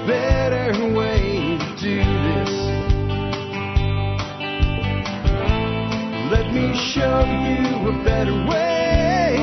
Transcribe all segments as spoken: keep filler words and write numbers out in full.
better way to do this. Let me show you a better way.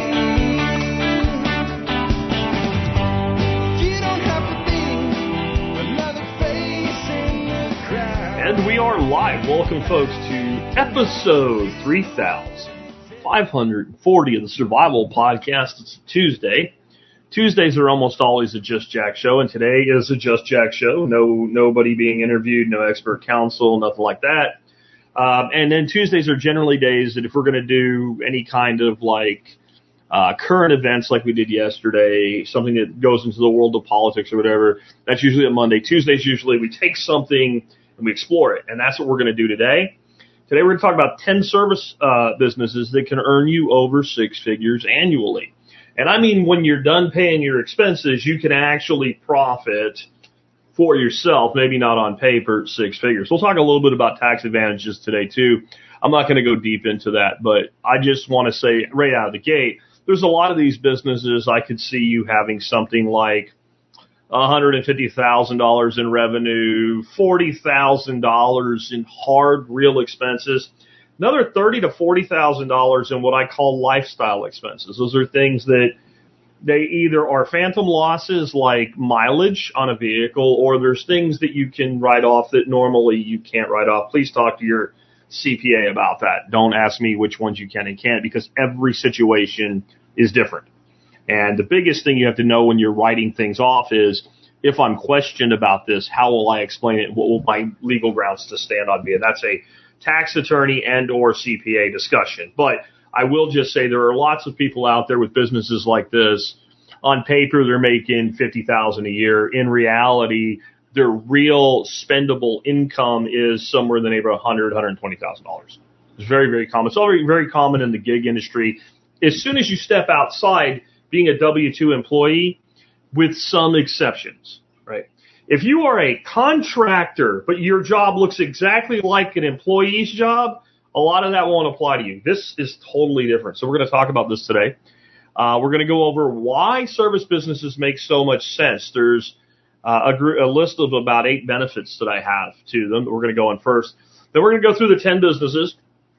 You don't have to be another face in the crowd. And we are live. Welcome, folks, to episode three thousand five hundred forty of the Survival Podcast. It's Tuesday. Tuesdays are almost always a Just Jack show, and today is a Just Jack show. No, nobody being interviewed, no expert counsel, nothing like that. Um, and then Tuesdays are generally days that if we're going to do any kind of like uh, current events like we did yesterday, something that goes into the world of politics or whatever, that's usually a Monday. Tuesdays usually we take something and we explore it, and that's what we're going to do today. Today we're going to talk about ten service uh, businesses that can earn you over six figures annually. And I mean, when you're done paying your expenses, you can actually profit for yourself, maybe not on paper, six figures. We'll talk a little bit about tax advantages today, too. I'm not going to go deep into that, but I just want to say right out of the gate, there's a lot of these businesses I could see you having something like one hundred fifty thousand dollars in revenue, forty thousand dollars in hard, real expenses, another thirty thousand to forty thousand dollars in what I call lifestyle expenses. Those are things that they either are phantom losses like mileage on a vehicle, or there's things that you can write off that normally you can't write off. Please talk to your C P A about that. Don't ask me which ones you can and can't, because every situation is different. And the biggest thing you have to know when you're writing things off is, if I'm questioned about this, how will I explain it? What will my legal grounds to stand on be? And that's a tax attorney and or C P A discussion. But I will just say there are lots of people out there with businesses like this. On paper, they're making fifty thousand dollars a year. In reality, their real spendable income is somewhere in the neighborhood of one hundred thousand dollars, one hundred twenty thousand dollars. It's very, very common. It's already very common in the gig industry. As soon as you step outside being a W two employee, with some exceptions, right? If you are a contractor, but your job looks exactly like an employee's job, a lot of that won't apply to you. This is totally different. So we're going to talk about this today. Uh, we're going to go over why service businesses make so much sense. There's uh, a, gr- a list of about eight benefits that I have to them that we're going to go on first. Then we're going to go through the ten businesses.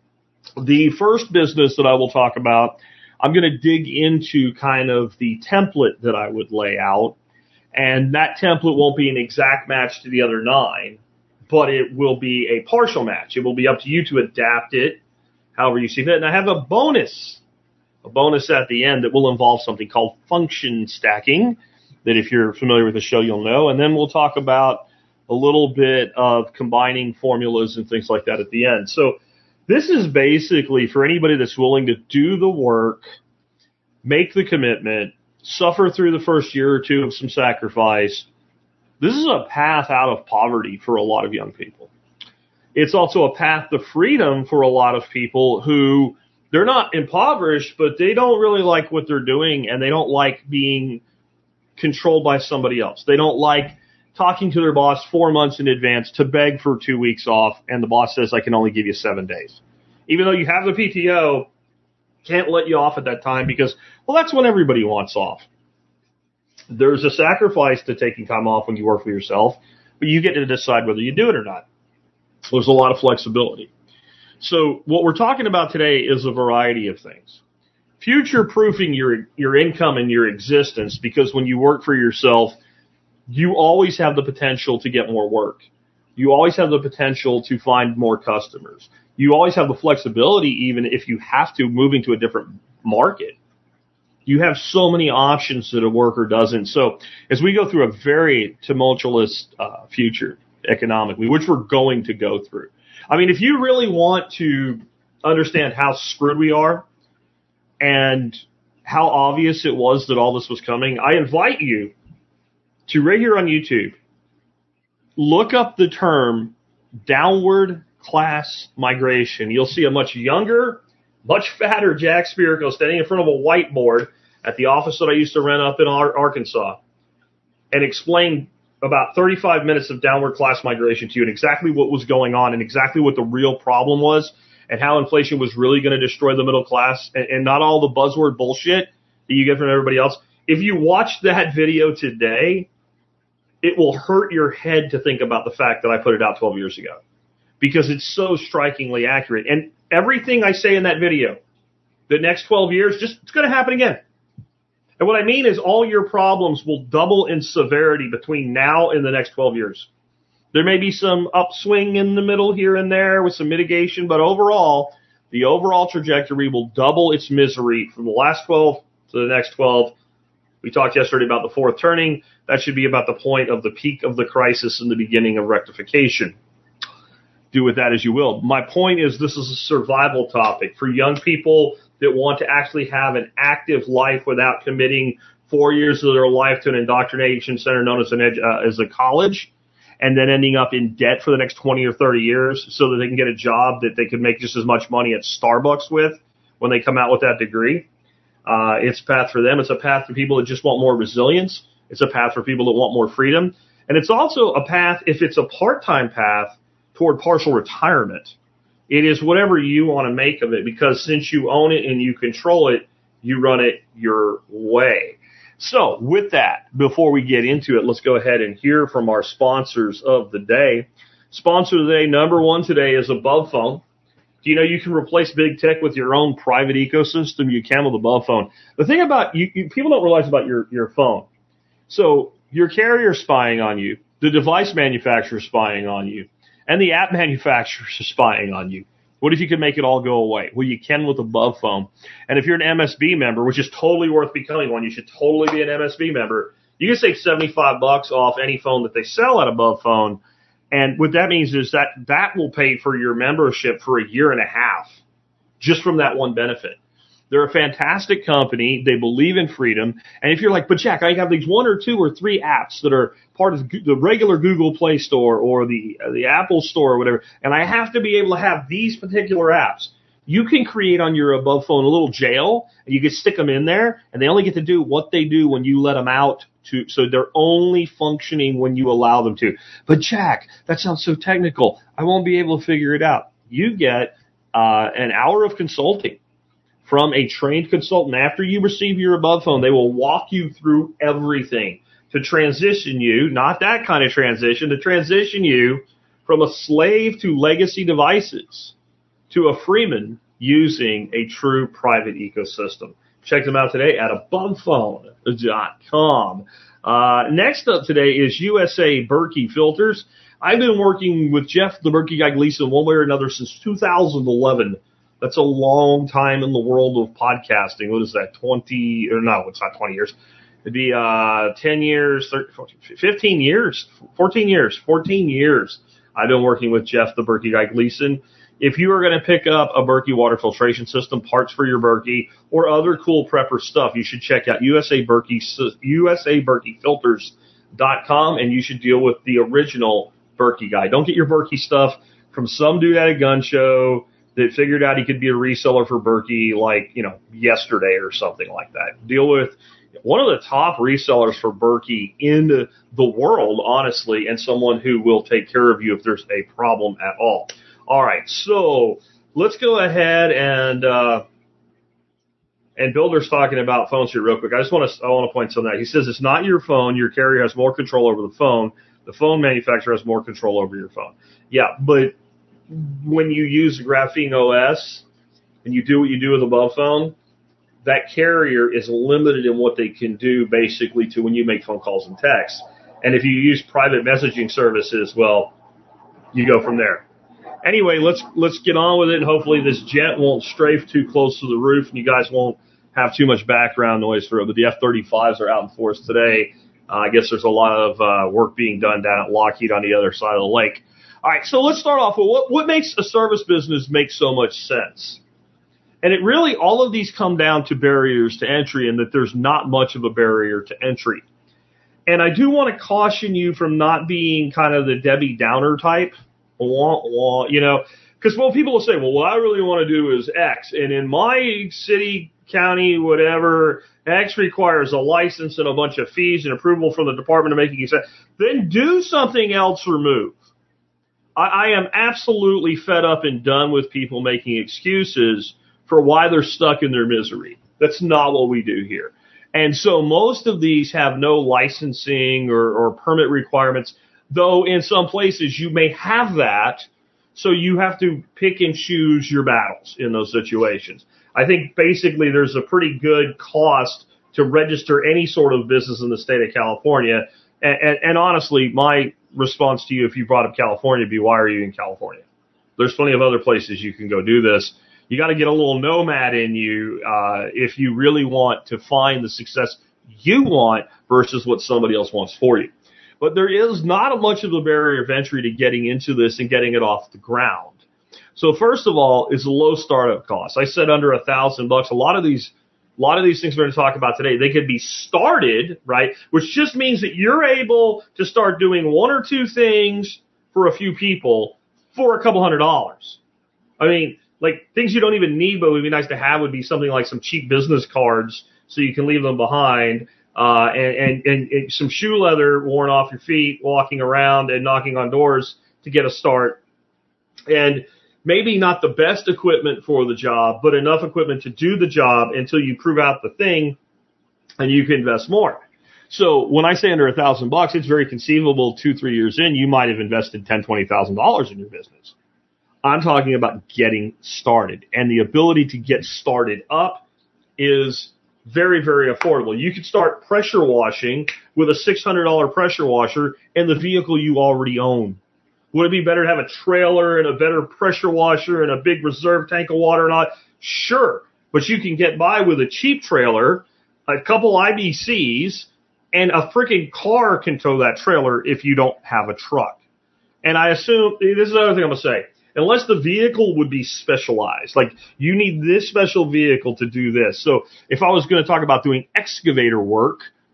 The first business that I will talk about, I'm going to dig into kind of the template that I would lay out. And that template won't be an exact match to the other nine, but it will be a partial match. It will be up to you to adapt it however you see fit. And I have a bonus, a bonus at the end that will involve something called function stacking, that if you're familiar with the show, you'll know. And then we'll talk about a little bit of combining formulas and things like that at the end. So this is basically for anybody that's willing to do the work, make the commitment, suffer through the first year or two of some sacrifice. This is a path out of poverty for a lot of young people. It's also a path to freedom for a lot of people who, they're not impoverished, but they don't really like what they're doing, and they don't like being controlled by somebody else. They don't like talking to their boss four months in advance to beg for two weeks off, and the boss says, I can only give you seven days. Even though you have the P T O, can't let you off at that time because, well, that's when everybody wants off. There's a sacrifice to taking time off when you work for yourself, but you get to decide whether you do it or not. There's a lot of flexibility. So what we're talking about today is a variety of things. Future-proofing your your income and your existence, because when you work for yourself, you always have the potential to get more work. You always have the potential to find more customers. You always have the flexibility, even if you have to, move into a different market. You have so many options that a worker doesn't. So as we go through a very tumultuous uh, future economically, which we're going to go through. I mean, if you really want to understand how screwed we are and how obvious it was that all this was coming, I invite you to, right here on YouTube, look up the term downward class migration. You'll see a much younger, much fatter Jack Spirko standing in front of a whiteboard at the office that I used to rent up in Arkansas and explain about thirty-five minutes of downward class migration to you and exactly what was going on and exactly what the real problem was and how inflation was really going to destroy the middle class and, and not all the buzzword bullshit that you get from everybody else. If you watch that video today, it will hurt your head to think about the fact that I put it out twelve years ago, because it's so strikingly accurate. And everything I say in that video, the next twelve years, just it's going to happen again. And what I mean is all your problems will double in severity between now and the next twelve years. There may be some upswing in the middle here and there with some mitigation, but overall, the overall trajectory will double its misery from the last twelve to the next twelve. We talked yesterday about the fourth turning. That should be about the point of the peak of the crisis and the beginning of rectification. Do with that as you will. My point is this is a survival topic for young people that want to actually have an active life without committing four years of their life to an indoctrination center known as an edu- uh, as a college, and then ending up in debt for the next twenty or thirty years so that they can get a job that they could make just as much money at Starbucks with when they come out with that degree. Uh, it's a path for them. It's a path for people that just want more resilience. It's a path for people that want more freedom. And it's also a path, if it's a part-time path, toward partial retirement. It is whatever you want to make of it, because since you own it and you control it, you run it your way. So with that, before we get into it, let's go ahead and hear from our sponsors of the day. Sponsor of the day, number one today, is Above Phone. Do you know you can replace big tech with your own private ecosystem? You can with Above Phone. The thing about you, you people don't realize about your, your phone. So your carrier spying on you, the device manufacturer spying on you, and the app manufacturers are spying on you. What if you could make it all go away? Well, you can with Above Phone. And if you're an M S B member, which is totally worth becoming one, you should totally be an M S B member. You can save seventy-five bucks off any phone that they sell at Above Phone. And what that means is that that will pay for your membership for a year and a half just from that one benefit. They're a fantastic company. They believe in freedom. And if you're like, but Jack, I have these one or two or three apps that are part of the regular Google Play Store or the uh, the Apple Store or whatever, and I have to be able to have these particular apps, you can create on your Above Phone a little jail, and you can stick them in there, and they only get to do what they do when you let them out. To, so they're only functioning when you allow them to. But Jack, that sounds so technical. I won't be able to figure it out. You get uh, an hour of consulting from a trained consultant. After you receive your Above Phone, they will walk you through everything to transition you, not that kind of transition, to transition you from a slave to legacy devices to a freeman using a true private ecosystem. Check them out today at above phone dot com. Uh, next up today is U S A Berkey Filters. I've been working with Jeff, the Berkey guy Gleason, one way or another since two thousand eleven. That's a long time in the world of podcasting. What is that, twenty, or no, it's not twenty years. It'd be uh, ten years, thirteen, fourteen, fifteen years, fourteen years, fourteen years. I've been working with Jeff, the Berkey guy Gleason. If you are going to pick up a Berkey water filtration system, parts for your Berkey, or other cool prepper stuff, you should check out U S A Berkey, U S A Berkey Filters dot com, and you should deal with the original Berkey guy. Don't get your Berkey stuff from some dude at a gun show that figured out he could be a reseller for Berkey like, you know, yesterday or something like that. Deal with one of the top resellers for Berkey in the, the world, honestly, and someone who will take care of you if there's a problem at all. All right, so let's go ahead and uh, and Builder's talking about phones here real quick. I just want to I want to point something out. He says it's not your phone. Your carrier has more control over the phone. The phone manufacturer has more control over your phone. Yeah, but when you use Graphene O S and you do what you do with Above Phone, that carrier is limited in what they can do basically to when you make phone calls and texts. And if you use private messaging services, well, you go from there. Anyway, let's let's get on with it, and hopefully this jet won't strafe too close to the roof, and you guys won't have too much background noise for it. But the F thirty-fives are out in force today. Uh, I guess there's a lot of uh, work being done down at Lockheed on the other side of the lake. All right, so let's start off with what, what makes a service business make so much sense. And it really, all of these come down to barriers to entry, and that there's not much of a barrier to entry. And I do want to caution you from not being kind of the Debbie Downer type. Wah, wah, you know, because well, people will say, well, what I really want to do is X. And in my city, county, whatever, X requires a license and a bunch of fees and approval from the Department of Making Sense. Then do something else or move. I, I am absolutely fed up and done with people making excuses for why they're stuck in their misery. That's not what we do here. And so most of these have no licensing or, or permit requirements, though in some places you may have that. So you have to pick and choose your battles in those situations. I think basically there's a pretty good cost to register any sort of business in the state of California. And, and, and honestly, my response to you, if you brought up California, would be, why are you in California? There's plenty of other places you can go do this. You got to get a little nomad in you uh, if you really want to find the success you want versus what somebody else wants for you. But there is not much of a barrier of entry to getting into this and getting it off the ground. So first of all, is the low startup cost. I said under a thousand bucks. A lot of these, a lot of these things we're going to talk about today, they could be started, right? Which just means that you're able to start doing one or two things for a few people for a couple hundred dollars. I mean, like things you don't even need, but would be nice to have would be something like some cheap business cards so you can leave them behind. Uh, and, and, and, and some shoe leather worn off your feet, walking around and knocking on doors to get a start. And maybe not the best equipment for the job, but enough equipment to do the job until you prove out the thing and you can invest more. So when I say under a thousand bucks, it's very conceivable two, three years in, you might have invested ten, twenty thousand dollars in your business. I'm talking about getting started, and the ability to get started up is very, very affordable. You could start pressure washing with a six hundred dollars pressure washer and the vehicle you already own. Would it be better to have a trailer and a better pressure washer and a big reserve tank of water and all? Sure. But you can get by with a cheap trailer, a couple I B Cs, and a freaking car can tow that trailer if you don't have a truck. And I assume, this is another thing I'm going to say, unless the vehicle would be specialized, like you need this special vehicle to do this. So if I was going to talk about doing excavator work,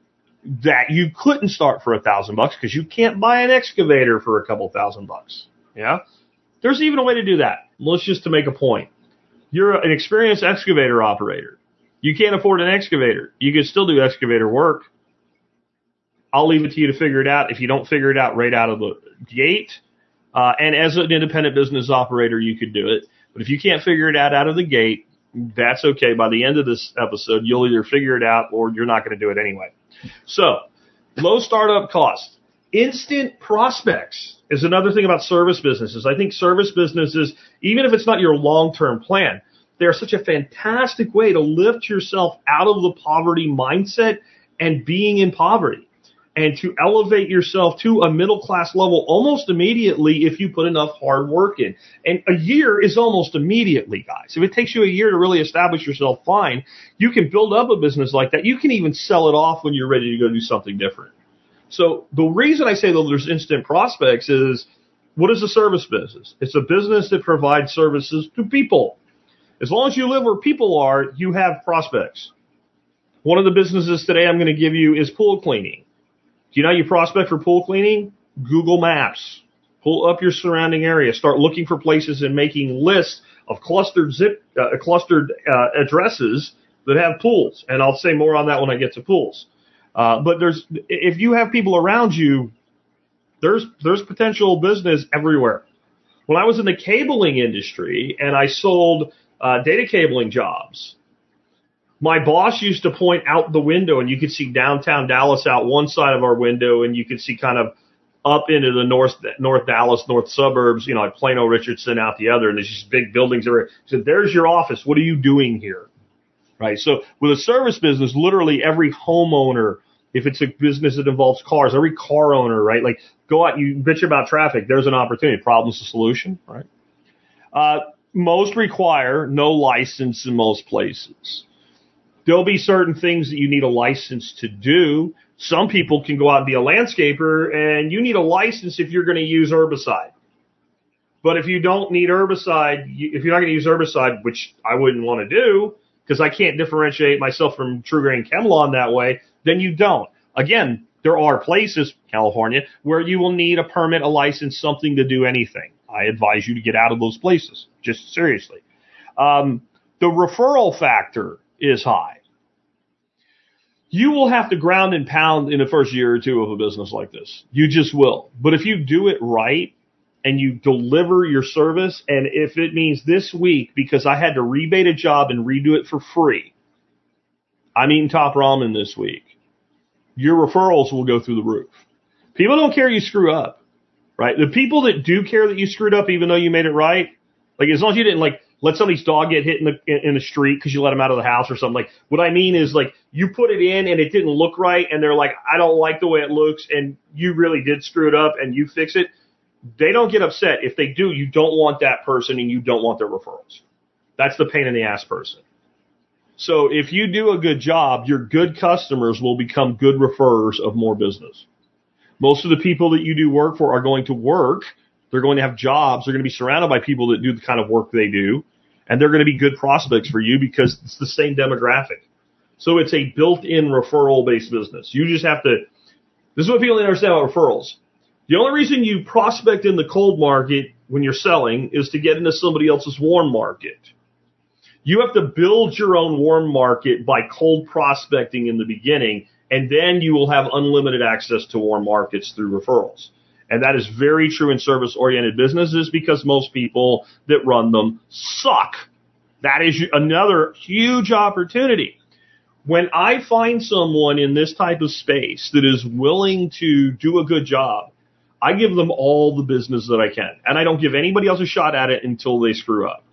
that you couldn't start for a thousand bucks because you can't buy an excavator for a couple thousand bucks. Yeah. There's even a way to do that. Let's just to make a point. You're an experienced excavator operator. You can't afford an excavator. You can still do excavator work. I'll leave it to you to figure it out. If you don't figure it out right out of the gate, uh, and as an independent business operator, you could do it. But if you can't figure it out out of the gate, that's okay. By the end of this episode, you'll either figure it out or you're not going to do it anyway. So, low startup cost. Instant prospects is another thing about service businesses. I think service businesses, even if it's not your long-term plan, they're such a fantastic way to lift yourself out of the poverty mindset and being in poverty, and to elevate yourself to a middle-class level almost immediately if you put enough hard work in. And a year is almost immediately, guys. If it takes you a year to really establish yourself, fine. You can build up a business like that. You can even sell it off when you're ready to go do something different. So the reason I say that there's instant prospects is, what is a service business? It's a business that provides services to people. As long as you live where people are, you have prospects. One of the businesses today I'm going to give you is pool cleaning. Do you know how you prospect for pool cleaning? Google Maps. Pull up your surrounding area. Start looking for places and making lists of clustered zip, uh, clustered uh, addresses that have pools. And I'll say more on that when I get to pools. Uh, but there's, if you have people around you, there's there's potential business everywhere. When I was in the cabling industry and I sold uh, data cabling jobs, my boss used to point out the window, and you could see downtown Dallas out one side of our window, and you could see kind of up into the north North Dallas, north suburbs, you know, like Plano, Richardson out the other, and there's just big buildings everywhere. He said, there's your office. What are you doing here? Right? So with a service business, literally every homeowner, if it's a business that involves cars, every car owner, right? Like, go out, you bitch about traffic, there's an opportunity. Problem's a solution, right? Uh, most require no license in most places. There'll be certain things that you need a license to do. Some people can go out and be a landscaper, and you need a license if you're going to use herbicide. But if you don't need herbicide, if you're not going to use herbicide, which I wouldn't want to do, because I can't differentiate myself from True Grain ChemLawn that way, then you don't. Again, there are places, California, where you will need a permit, a license, something to do anything. I advise you to get out of those places, just seriously. Um, the referral factor is high. You will have to ground and pound in the first year or two of a business like this. You just will. But if you do it right and you deliver your service, and if it means this week, because I had to rebate a job and redo it for free, I'm eating Top Ramen this week. Your referrals will go through the roof. People don't care you screw up, right? The people that do care that you screwed up, even though you made it right, like as long as you didn't like let somebody's dog get hit in the in the street because you let him out of the house or something. Like what I mean is like you put it in and it didn't look right, and they're like, I don't like the way it looks, and you really did screw it up, and you fix it. They don't get upset. If they do, you don't want that person, and you don't want their referrals. That's the pain in the ass person. So if you do a good job, your good customers will become good referrers of more business. Most of the people that you do work for are going to work. They're going to have jobs. They're going to be surrounded by people that do the kind of work they do. And they're going to be good prospects for you because it's the same demographic. So it's a built-in referral-based business. You just have to – this is what people don't understand about referrals. The only reason you prospect in the cold market when you're selling is to get into somebody else's warm market. You have to build your own warm market by cold prospecting in the beginning, and then you will have unlimited access to warm markets through referrals. And that is very true in service-oriented businesses because most people that run them suck. That is another huge opportunity. When I find someone in this type of space that is willing to do a good job, I give them all the business that I can. And I don't give anybody else a shot at it until they screw up.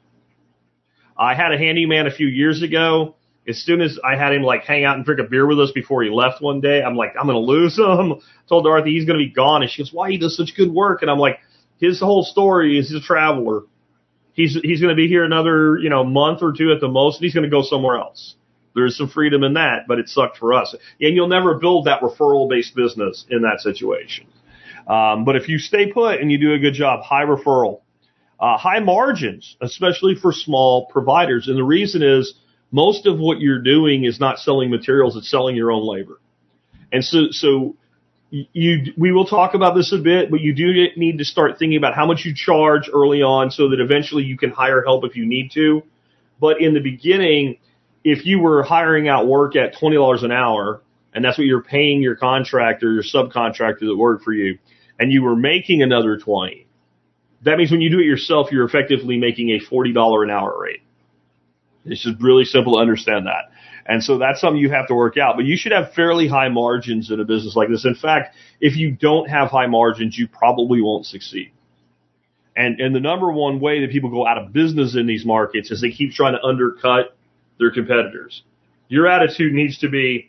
I had a handyman a few years ago. As soon as I had him like hang out and drink a beer with us before he left one day, I'm like, I'm going to lose him. I told Dorothy he's going to be gone. And she goes, why? He does such good work. And I'm like, his whole story is he's a traveler. He's, he's going to be here another, you know, month or two at the most, and he's going to go somewhere else. There's some freedom in that, but it sucked for us. And you'll never build that referral-based business in that situation. Um, but if you stay put and you do a good job, high referral, uh, high margins, especially for small providers. And the reason is most of what you're doing is not selling materials, it's selling your own labor. And so, so you, we will talk about this a bit, but you do need to start thinking about how much you charge early on so that eventually you can hire help if you need to. But in the beginning, if you were hiring out work at twenty dollars an hour, and that's what you're paying your contractor, your subcontractor that worked for you, and you were making another twenty, that means when you do it yourself, you're effectively making a forty dollars an hour rate. It's just really simple to understand that. And so that's something you have to work out. But you should have fairly high margins in a business like this. In fact, if you don't have high margins, you probably won't succeed. And, and the number one way that people go out of business in these markets is they keep trying to undercut their competitors. Your attitude needs to be,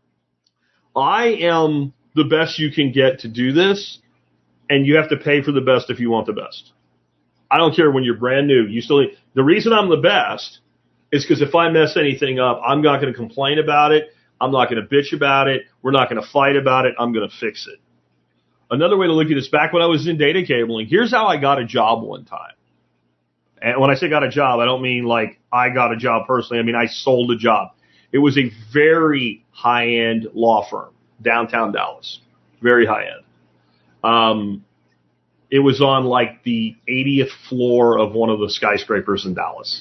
I am the best you can get to do this, and you have to pay for the best if you want the best. I don't care when you're brand new. You still need, the reason I'm the best is because if I mess anything up, I'm not going to complain about it. I'm not going to bitch about it. We're not going to fight about it. I'm going to fix it. Another way to look at this, back when I was in data cabling, here's how I got a job one time. And when I say got a job, I don't mean like I got a job personally. I mean, I sold a job. It was a very high-end law firm, downtown Dallas, very high-end. Um, it was on like the eightieth floor of one of the skyscrapers in Dallas.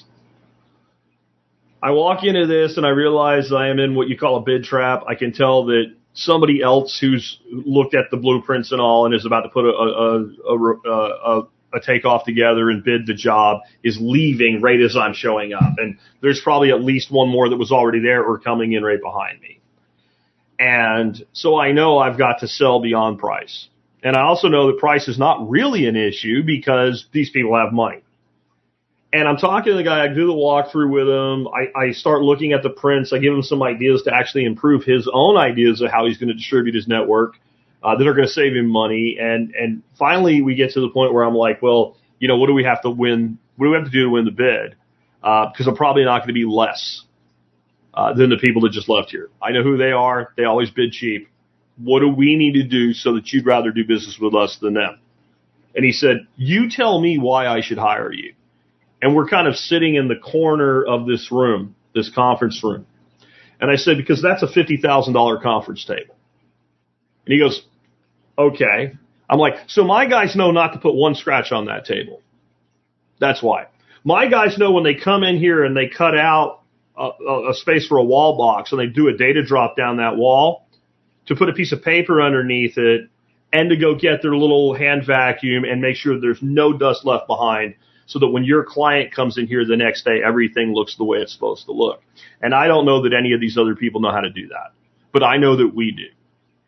I walk into this and I realize I am in what you call a bid trap. I can tell that somebody else who's looked at the blueprints and all and is about to put a, a, a, a, a takeoff together and bid the job is leaving right as I'm showing up. And there's probably at least one more that was already there or coming in right behind me. And so I know I've got to sell beyond price. And I also know that price is not really an issue because these people have money. And I'm talking to the guy, I do the walkthrough with him, I, I start looking at the prints, I give him some ideas to actually improve his own ideas of how he's going to distribute his network uh, that are going to save him money. And, and finally we get to the point where I'm like, well, you know, what do we have to win? What do we have to do to win the bid? Uh, because I'm probably not going to be less uh, than the people that just left here. I know who they are. They always bid cheap. What do we need to do so that you'd rather do business with us than them? And he said, you tell me why I should hire you. And we're kind of sitting in the corner of this room, this conference room. And I said, because that's a fifty thousand dollars conference table. And he goes, okay. I'm like, so my guys know not to put one scratch on that table. That's why. My guys know when they come in here and they cut out a, a space for a wall box and they do a data drop down that wall to put a piece of paper underneath it and to go get their little hand vacuum and make sure there's no dust left behind so that when your client comes in here the next day, everything looks the way it's supposed to look. And I don't know that any of these other people know how to do that, but I know that we do.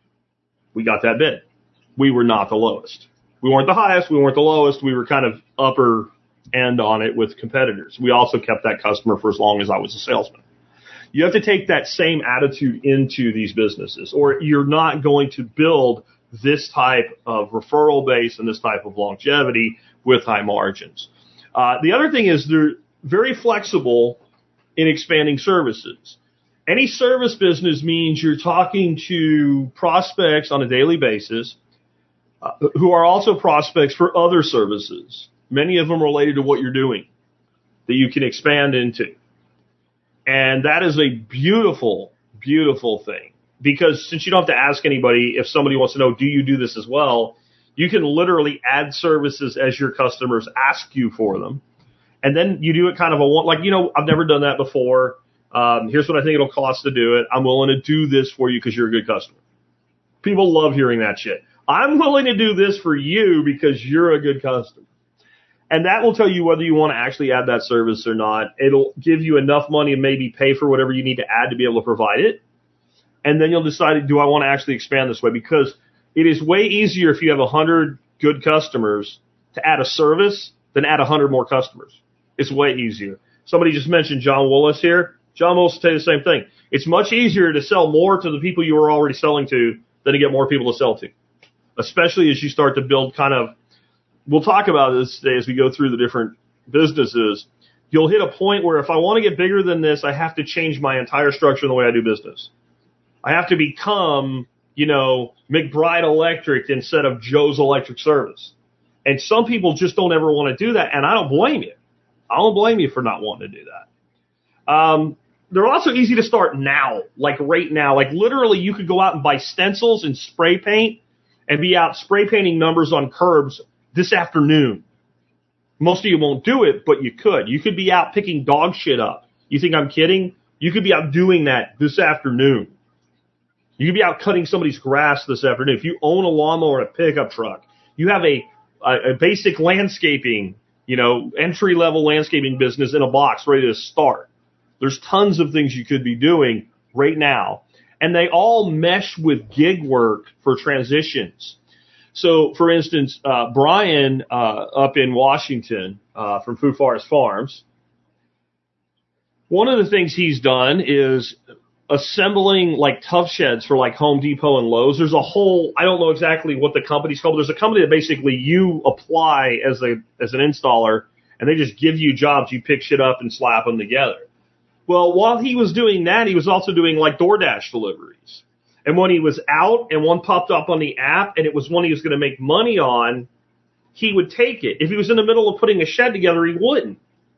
We got that bid. We were not the lowest. We weren't the highest. We weren't the lowest. We were kind of upper end on it with competitors. We also kept that customer for as long as I was a salesman. You have to take that same attitude into these businesses, or you're not going to build this type of referral base and this type of longevity with high margins. Uh, the other thing is they're very flexible in expanding services. Any service business means you're talking to prospects on a daily basis uh, who are also prospects for other services, many of them related to what you're doing that you can expand into. And that is a beautiful, beautiful thing, because since you don't have to ask anybody if somebody wants to know, do you do this as well? You can literally add services as your customers ask you for them. And then you do it kind of a one, like, you know, I've never done that before. Um, here's what I think it'll cost to do it. I'm willing to do this for you because you're a good customer. People love hearing that shit. I'm willing to do this for you because you're a good customer. And that will tell you whether you want to actually add that service or not. It'll give you enough money and maybe pay for whatever you need to add to be able to provide it. And then you'll decide, do I want to actually expand this way? Because it is way easier if you have one hundred good customers to add a service than add one hundred more customers. It's way easier. Somebody just mentioned John Willis here. John Willis will tell you the same thing. It's much easier to sell more to the people you were already selling to than to get more people to sell to, especially as you start to build kind of, we'll talk about this today as we go through the different businesses. You'll hit a point where if I want to get bigger than this, I have to change my entire structure in the way I do business. I have to become, you know, McBride Electric instead of Joe's Electric Service. And some people just don't ever want to do that, and I don't blame you. I don't blame you for not wanting to do that. Um, they're also easy to start now, like right now. Like literally you could go out and buy stencils and spray paint and be out spray painting numbers on curbs this afternoon. Most of you won't do it, but you could. You could be out picking dog shit up. You think I'm kidding? You could be out doing that this afternoon. You could be out cutting somebody's grass this afternoon. If you own a lawnmower and a pickup truck, you have a, a, a basic landscaping, you know, entry-level landscaping business in a box ready to start. There's tons of things you could be doing right now. And they all mesh with gig work for transitions. So, for instance, uh, Brian uh, up in Washington uh, from Food Forest Farms, one of the things he's done is assembling like tough sheds for like Home Depot and Lowe's. There's a whole, I don't know exactly what the company's called. There's a company that basically you apply as a as an installer, and they just give you jobs. You pick shit up and slap them together. Well, while he was doing that, he was also doing like DoorDash deliveries. And when he was out and one popped up on the app and it was one he was going to make money on, he would take it. If he was in the middle of putting a shed together, he wouldn't.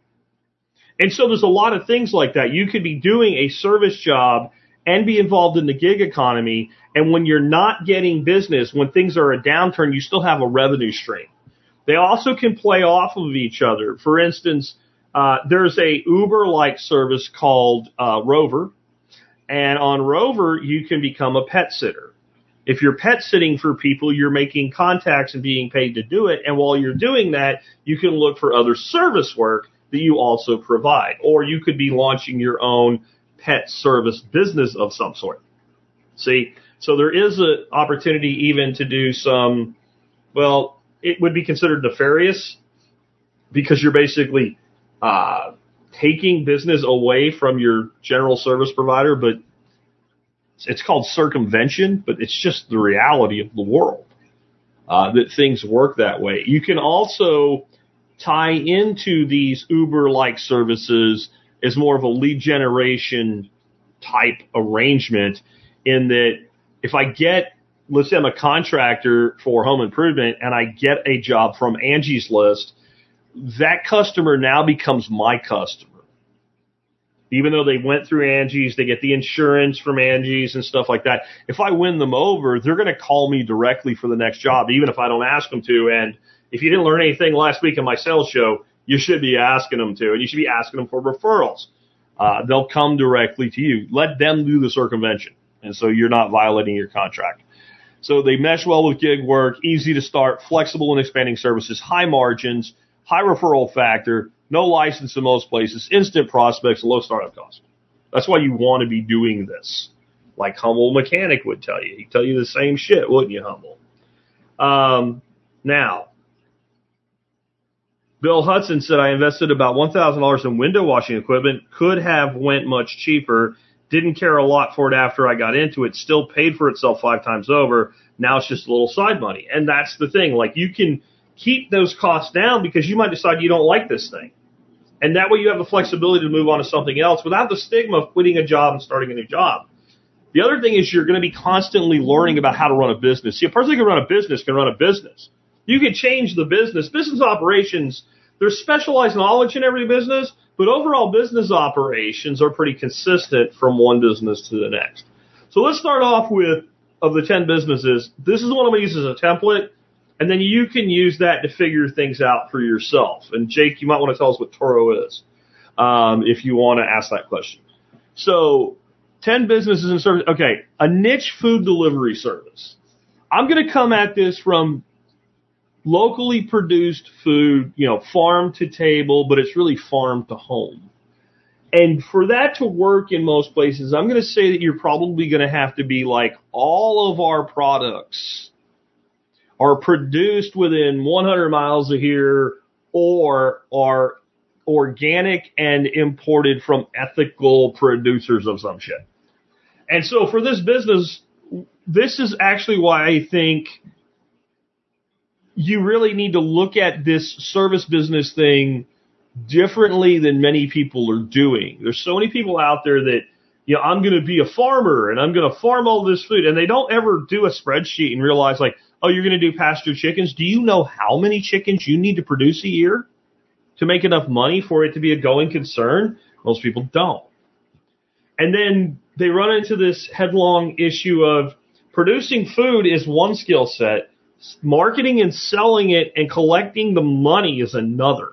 And so there's a lot of things like that. You could be doing a service job and be involved in the gig economy. And when you're not getting business, when things are a downturn, you still have a revenue stream. They also can play off of each other. For instance, uh, there's a Uber-like service called uh, Rover. And on Rover, you can become a pet sitter. If you're pet sitting for people, you're making contacts and being paid to do it. And while you're doing that, you can look for other service work that you also provide. Or you could be launching your own pet service business of some sort. See, so there is an opportunity even to do some, well, it would be considered nefarious because you're basically uh, taking business away from your general service provider, but it's called circumvention, but it's just the reality of the world, uh, that things work that way. You can also tie into these Uber-like services as more of a lead generation type arrangement in that if I get, let's say I'm a contractor for home improvement and I get a job from Angie's List, that customer now becomes my customer. Even though they went through Angie's, they get the insurance from Angie's and stuff like that. If I win them over, they're going to call me directly for the next job, even if I don't ask them to. And if you didn't learn anything last week in my sales show, you should be asking them to, and you should be asking them for referrals. Uh, they'll come directly to you. Let them do the circumvention, and so you're not violating your contract. So they mesh well with gig work, easy to start, flexible and expanding services, high margins, high referral factor, no license in most places, instant prospects, low startup cost. That's why you want to be doing this. Like Humble Mechanic would tell you. He'd tell you the same shit, wouldn't you, Humble? Um, now, Bill Hudson said, I invested about one thousand dollars in window washing equipment, could have went much cheaper, didn't care a lot for it after I got into it, still paid for itself five times over. Now it's just a little side money. And that's the thing. Like, you can keep those costs down because you might decide you don't like this thing. And that way you have the flexibility to move on to something else without the stigma of quitting a job and starting a new job. The other thing is you're going to be constantly learning about how to run a business. See, a person who can run a business can run a business. You can change the business. Business operations, there's specialized knowledge in every business, but overall business operations are pretty consistent from one business to the next. So let's start off with, of the ten businesses, this is one I'm going to use as a template, and then you can use that to figure things out for yourself. And Jake, you might want to tell us what Turo is, um, if you want to ask that question. So ten businesses and service. Okay, a niche food delivery service. I'm going to come at this from locally produced food, you know, farm to table, but it's really farm to home. And for that to work in most places, I'm going to say that you're probably going to have to be like, all of our products are produced within one hundred miles of here or are organic and imported from ethical producers of some shit. And so for this business, this is actually why I think you really need to look at this service business thing differently than many people are doing. There's so many people out there that, you know, I'm going to be a farmer and I'm going to farm all this food, and they don't ever do a spreadsheet and realize, like, oh, you're going to do pasture chickens. Do you know how many chickens you need to produce a year to make enough money for it to be a going concern? Most people don't. And then they run into this headlong issue of producing food is one skill set, marketing and selling it and collecting the money is another.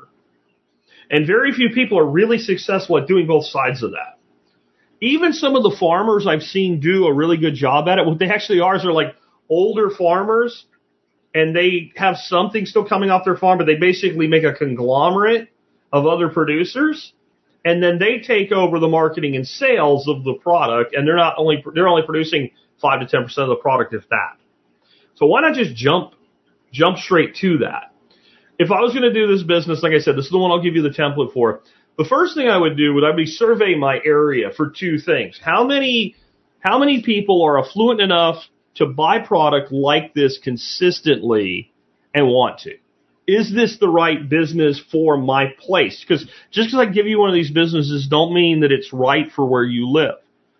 And very few people are really successful at doing both sides of that. Even some of the farmers I've seen do a really good job at it. What they actually are is they're like older farmers, and they have something still coming off their farm, but they basically make a conglomerate of other producers, and then they take over the marketing and sales of the product, and they're not only they're only producing five to ten percent of the product, if that. So why not just jump jump straight to that? If I was going to do this business, like I said, this is the one I'll give you the template for. The first thing I would do would I be survey my area for two things. How many how many people are affluent enough to buy product like this consistently and want to? Is this the right business for my place? Because just because I give you one of these businesses don't mean that it's right for where you live.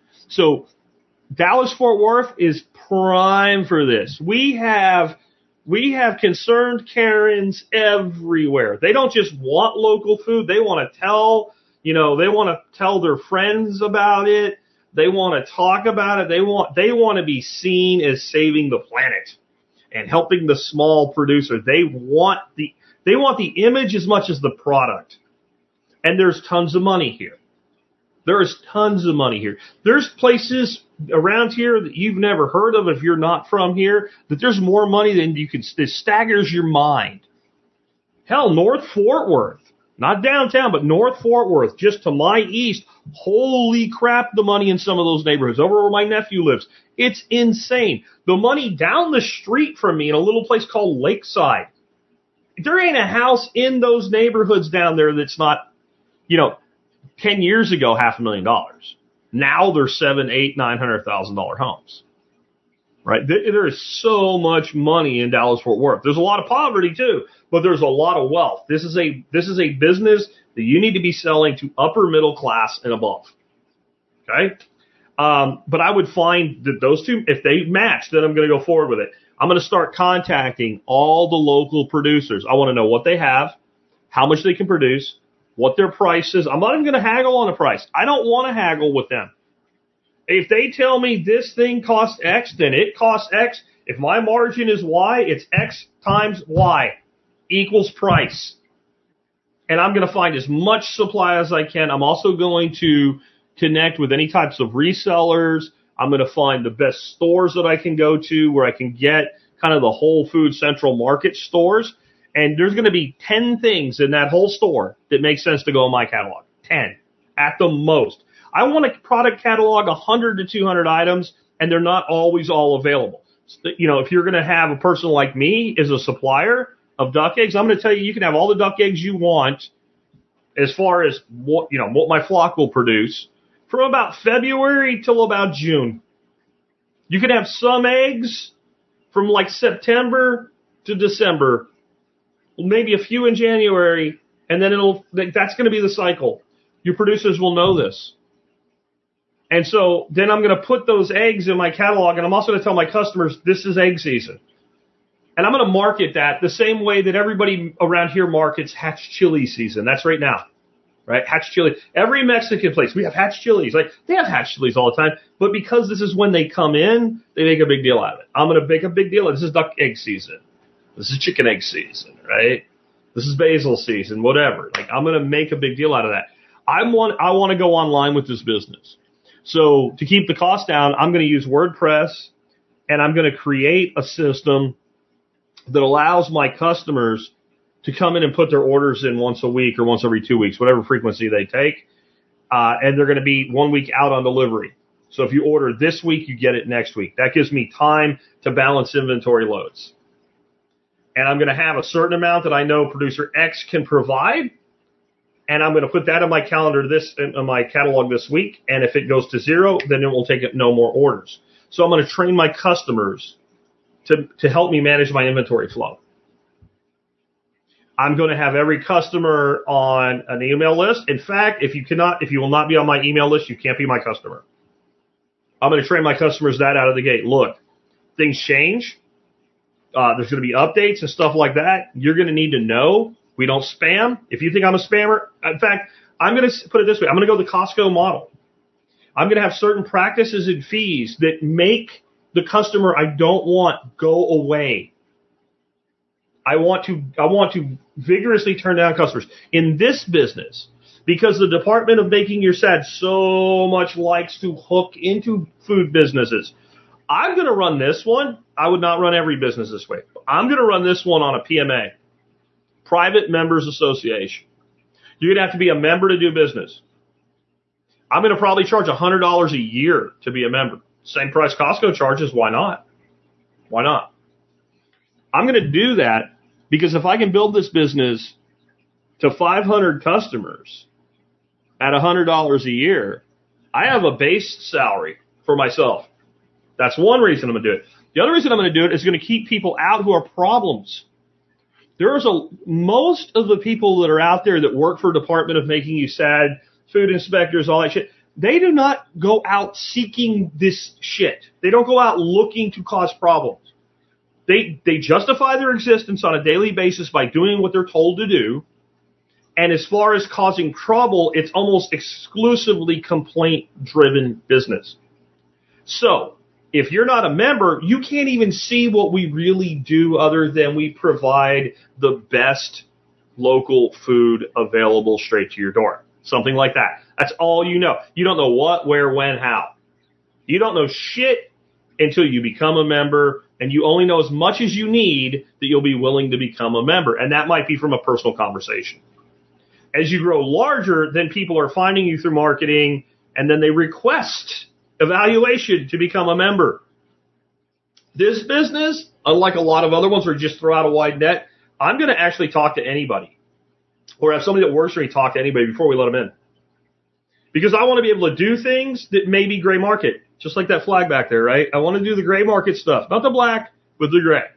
So Dallas-Fort Worth is prime for this. We have we have concerned Karens everywhere. They don't just want local food. They want to tell, you know, they want to tell their friends about it. They want to talk about it. They want they want to be seen as saving the planet and helping the small producer. They want the they want the image as much as the product. And there's tons of money here. There's tons of money here. There's places around here that you've never heard of if you're not from here, that there's more money than you can, it staggers your mind. Hell, North Fort Worth, not downtown, but North Fort Worth, just to my east, holy crap, the money in some of those neighborhoods. Over where my nephew lives, it's insane. The money down the street from me in a little place called Lakeside, there ain't a house in those neighborhoods down there that's not, you know, ten years ago, half a million dollars. Now they're seven, eight, nine hundred thousand dollar homes, right? There is so much money in Dallas-Fort Worth. There's a lot of poverty too, but there's a lot of wealth. This is a this is a business that you need to be selling to upper middle class and above. Okay, um, but I would find that those two, if they match, then I'm going to go forward with it. I'm going to start contacting all the local producers. I want to know what they have, how much they can produce, what their price is. I'm not even going to haggle on the price. I don't want to haggle with them. If they tell me this thing costs X, then it costs X. If my margin is Y, it's X times Y equals price. And I'm going to find as much supply as I can. I'm also going to connect with any types of resellers. I'm going to find the best stores that I can go to where I can get kind of the Whole Food Central Market stores. And there's going to be ten things in that whole store that make sense to go in my catalog. ten at the most. I want a product catalog one hundred to two hundred items, and they're not always all available. You know, if you're going to have a person like me as a supplier of duck eggs, I'm going to tell you, you can have all the duck eggs you want as far as what, you know, what my flock will produce from about February till about June. You can have some eggs from like September to December, maybe a few in January, and then it'll, that's going to be the cycle. Your producers will know this. And so then I'm going to put those eggs in my catalog, and I'm also going to tell my customers this is egg season. And I'm going to market that the same way that everybody around here markets Hatch chili season. That's right now, right? Hatch chili. Every Mexican place, we have Hatch chilies. Like, they have Hatch chilies all the time. But because this is when they come in, they make a big deal out of it. I'm going to make a big deal of it. This is duck egg season. This is chicken egg season, right? This is basil season, whatever. Like, I'm going to make a big deal out of that. I want, I want to go online with this business. So to keep the cost down, I'm going to use WordPress, and I'm going to create a system that allows my customers to come in and put their orders in once a week or once every two weeks, whatever frequency they take. Uh, and they're going to be one week out on delivery. So if you order this week, you get it next week. That gives me time to balance inventory loads. And I'm going to have a certain amount that I know producer X can provide. And I'm going to put that in my calendar, this in my catalog this week. And if it goes to zero, then it will take no more orders. So I'm going to train my customers to, to help me manage my inventory flow. I'm going to have every customer on an email list. In fact, if you cannot, if you will not be on my email list, you can't be my customer. I'm going to train my customers that out of the gate. Look, things change. Uh, there's going to be updates and stuff like that. You're going to need to know. We don't spam. If you think I'm a spammer, in fact, I'm going to put it this way. I'm going to go the Costco model. I'm going to have certain practices and fees that make the customer I don't want go away. I want to, I want to vigorously turn down customers in this business because the Department of Making Your Sad so much likes to hook into food businesses. I'm going to run this one. I would not run every business this way. I'm going to run this one on a P M A. Private Members Association. You're going to have to be a member to do business. I'm going to probably charge one hundred dollars a year to be a member. Same price Costco charges. Why not? Why not? I'm going to do that because if I can build this business to five hundred customers at one hundred dollars a year, I have a base salary for myself. That's one reason I'm going to do it. The other reason I'm going to do it is going to keep people out who are problems. There's a, most of the people that are out there that work for Department of Making You Sad, food inspectors, all that shit, they do not go out seeking this shit. They don't go out looking to cause problems. They, they justify their existence on a daily basis by doing what they're told to do. And as far as causing trouble, it's almost exclusively complaint-driven business. So, if you're not a member, you can't even see what we really do other than we provide the best local food available straight to your door. Something like that. That's all you know. You don't know what, where, when, how. You don't know shit until you become a member, and you only know as much as you need that you'll be willing to become a member. And that might be from a personal conversation. As you grow larger, then people are finding you through marketing, and then they request evaluation to become a member. This business, unlike a lot of other ones where you just throw out a wide net, I'm going to actually talk to anybody or have somebody that works for me talk to anybody before we let them in. Because I want to be able to do things that may be gray market, just like that flag back there, right? I want to do the gray market stuff, not the black, but the gray.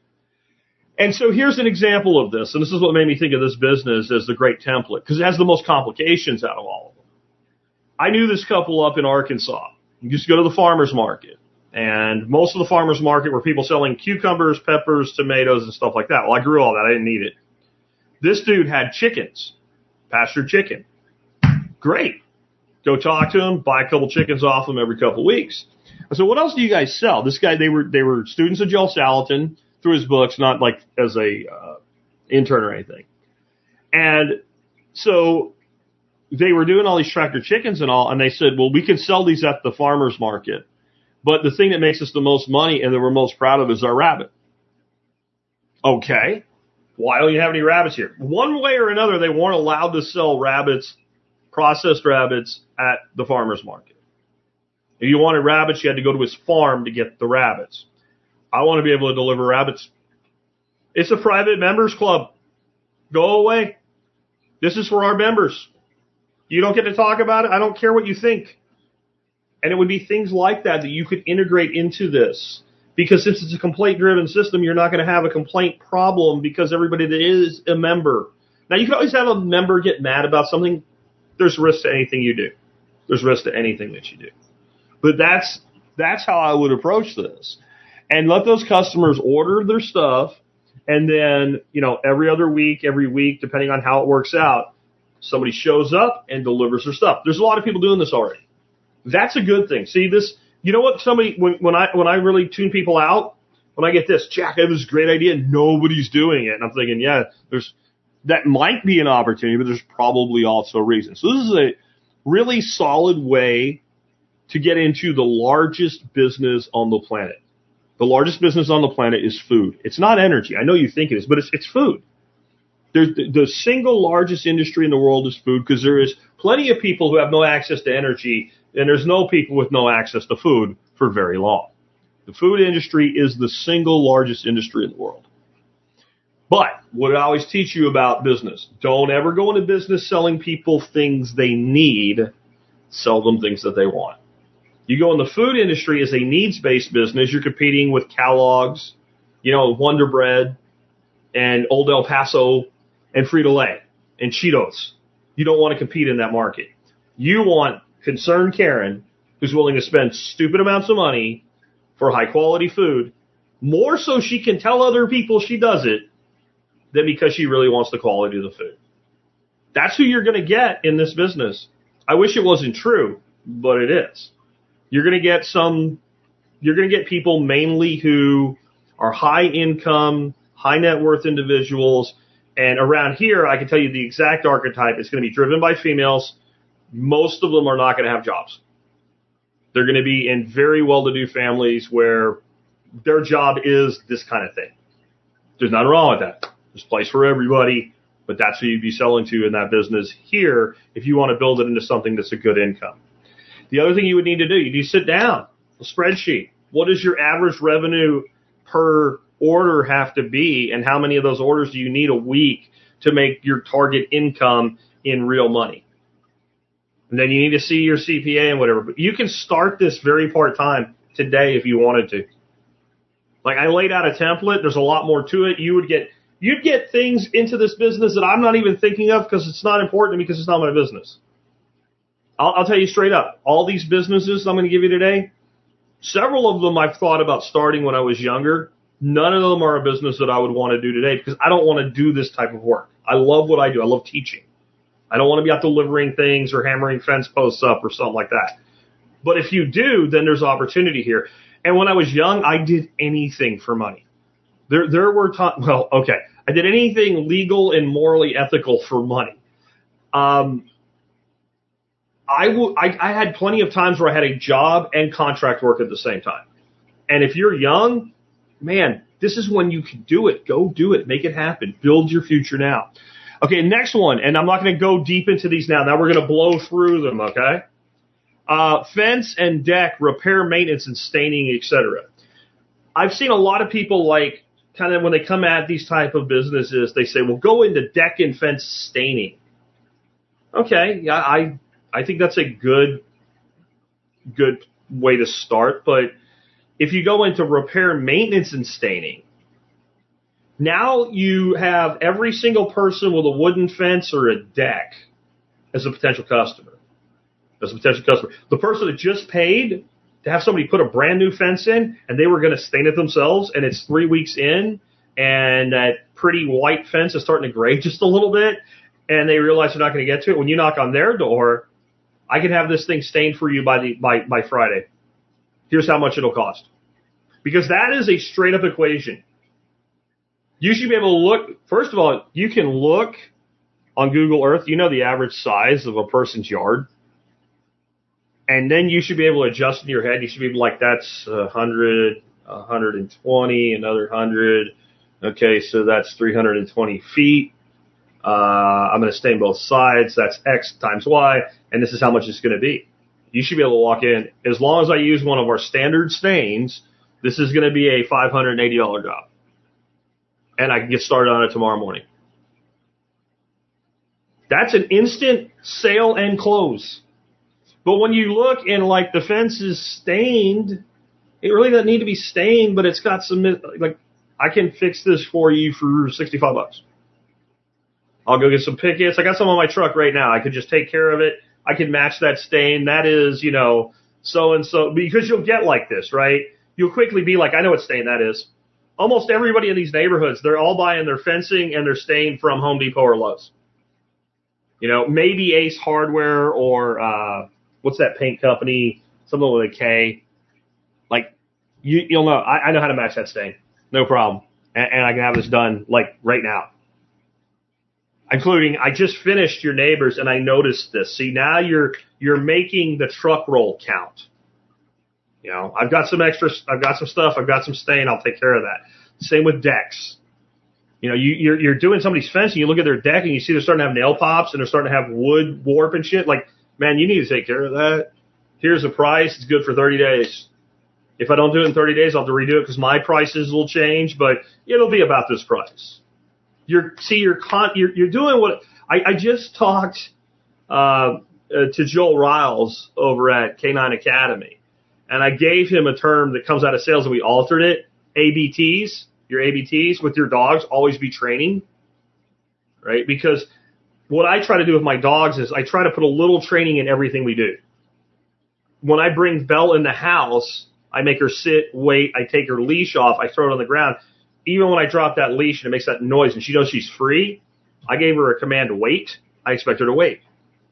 And so here's an example of this, and this is what made me think of this business as the great template, because it has the most complications out of all of them. I knew this couple up in Arkansas. You used to go to the farmer's market, and most of the farmer's market were people selling cucumbers, peppers, tomatoes, and stuff like that. Well, I grew all that. I didn't need it. This dude had chickens, pastured chicken. Great. Go talk to him, buy a couple chickens off him every couple weeks. I said, what else do you guys sell? This guy, they were they were students of Joel Salatin through his books, not like as a uh, intern or anything. And so they were doing all these tractor chickens and all, and they said, well, we can sell these at the farmer's market. But the thing that makes us the most money and that we're most proud of is our rabbit. Okay. Why don't you have any rabbits here? One way or another, they weren't allowed to sell rabbits, processed rabbits, at the farmer's market. If you wanted rabbits, you had to go to his farm to get the rabbits. I want to be able to deliver rabbits. It's a private members club. Go away. This is for our members. You don't get to talk about it. I don't care what you think. And it would be things like that that you could integrate into this. Because since it's a complaint-driven system, you're not going to have a complaint problem because everybody that is a member. Now, you can always have a member get mad about something. There's risk to anything you do. There's risk to anything that you do. But that's that's how I would approach this. And let those customers order their stuff. And then, you know, every other week, every week, depending on how it works out, somebody shows up and delivers their stuff. There's a lot of people doing this already. That's a good thing. See, this, you know what, somebody, when, when I when I really tune people out, when I get this, Jack, I have this great idea, nobody's doing it. And I'm thinking, yeah, there's that might be an opportunity, but there's probably also a reason. So this is a really solid way to get into the largest business on the planet. The largest business on the planet is food. It's not energy. I know you think it is, but it's it's food. There's the, the single largest industry in the world is food because there is plenty of people who have no access to energy, and there's no people with no access to food for very long. The food industry is the single largest industry in the world. But what I always teach you about business, don't ever go into business selling people things they need. Sell them things that they want. You go in the food industry as a needs-based business, you're competing with Kellogg's, you know, Wonder Bread, and Old El Paso, and Frito-Lay, and Cheetos. You don't want to compete in that market. You want concerned Karen, who's willing to spend stupid amounts of money for high-quality food, more so she can tell other people she does it than because she really wants the quality of the food. That's who you're going to get in this business. I wish it wasn't true, but it is. You're going to get some, you're going to get people mainly who are high income, high net worth individuals. And around here, I can tell you the exact archetype. It's going to be driven by females. Most of them are not going to have jobs. They're going to be in very well-to-do families where their job is this kind of thing. There's nothing wrong with that. There's a place for everybody, but that's who you'd be selling to in that business here if you want to build it into something that's a good income. The other thing you would need to do, you need to sit down, a spreadsheet. What does your average revenue per order have to be, and how many of those orders do you need a week to make your target income in real money? And then you need to see your C P A and whatever. But you can start this very part-time today if you wanted to. Like I laid out a template. There's a lot more to it. You would get you'd get things into this business that I'm not even thinking of because it's not important to me because it's not my business. I'll, I'll tell you straight up, all these businesses I'm going to give you today, several of them I've thought about starting when I was younger. None of them are a business that I would want to do today because I don't want to do this type of work. I love what I do. I love teaching. I don't want to be out delivering things or hammering fence posts up or something like that. But if you do, then there's opportunity here. And when I was young, I did anything for money. There, there were times, well, okay, I did anything legal and morally ethical for money. Um, I, w- I, I had plenty of times where I had a job and contract work at the same time. And if you're young, man, this is when you can do it. Go do it. Make it happen. Build your future now. Okay, next one, and I'm not going to go deep into these now. Now we're going to blow through them, okay? Uh, fence and deck, repair, maintenance, and staining, et cetera. I've seen a lot of people, like, kind of when they come at these type of businesses, they say, well, go into deck and fence staining. Okay, yeah, I... I think that's a good, good way to start. But if you go into repair, maintenance, and staining, now you have every single person with a wooden fence or a deck as a potential customer. As a potential customer. The person that just paid to have somebody put a brand new fence in and they were going to stain it themselves, and it's three weeks in and that pretty white fence is starting to gray just a little bit and they realize they're not going to get to it. When you knock on their door, I can have this thing stained for you by the by, by Friday. Here's how much it'll cost. Because that is a straight up equation. You should be able to look, first of all, you can look on Google Earth, you know the average size of a person's yard. And then you should be able to adjust in your head. You should be like, that's one hundred, one hundred twenty, another one hundred, Okay, so that's three hundred twenty feet. Uh, I'm going to stain both sides. That's X times Y, and this is how much it's going to be. You should be able to walk in. As long as I use one of our standard stains, this is going to be a five hundred eighty dollars job. And I can get started on it tomorrow morning. That's an instant sale and close. But when you look and like the fence is stained, it really doesn't need to be stained, but it's got some, like, I can fix this for you for sixty-five bucks. I'll go get some pickets. I got some on my truck right now. I could just take care of it. I can match that stain. That is, you know, so-and-so, because you'll get like this, right? You'll quickly be like, I know what stain that is. Almost everybody in these neighborhoods, they're all buying their fencing and their stain from Home Depot or Lowe's. You know, maybe Ace Hardware or, uh, what's that paint company? Something with a K. Like, you, you'll know. I, I know how to match that stain. No problem. And, and I can have this done, like, right now. Including, I just finished your neighbors, and I noticed this. See, now you're you're making the truck roll count. You know, I've got some extra, I've got some stuff, I've got some stain, I'll take care of that. Same with decks. You know, you, you're, you're doing somebody's fence, and you look at their deck, and you see they're starting to have nail pops, and they're starting to have wood warp and shit. Like, man, you need to take care of that. Here's the price. It's good for thirty days. If I don't do it in thirty days, I'll have to redo it because my prices will change, but it'll be about this price. You're, see, you're, con, you're, you're doing what, I, I just talked uh, uh, to Joel Riles over at K nine Academy, and I gave him a term that comes out of sales, and we altered it, A B Ts. Your A B Ts with your dogs, always be training, right? Because what I try to do with my dogs is I try to put a little training in everything we do. When I bring Belle in the house, I make her sit, wait, I take her leash off, I throw it on the ground. Even when I drop that leash and it makes that noise and she knows she's free, I gave her a command to wait. I expect her to wait.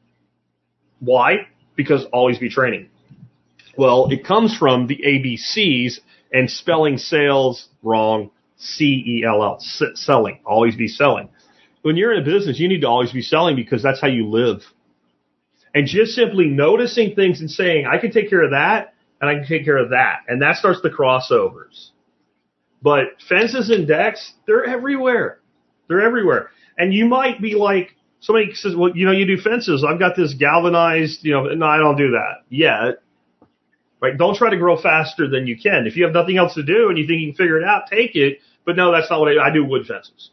Why? Because always be training. Well, it comes from the A B Cs and spelling sales wrong. C E L L, selling. Always be selling. When you're in a business, you need to always be selling because that's how you live. And just simply noticing things and saying, I can take care of that, and I can take care of that. And that starts the crossovers. But fences and decks, they're everywhere. They're everywhere. And you might be like, somebody says, well, you know, you do fences. I've got this galvanized, you know, no, I don't do that yet. Right? Don't try to grow faster than you can. If you have nothing else to do and you think you can figure it out, take it. But no, that's not what I do. I do wood fences.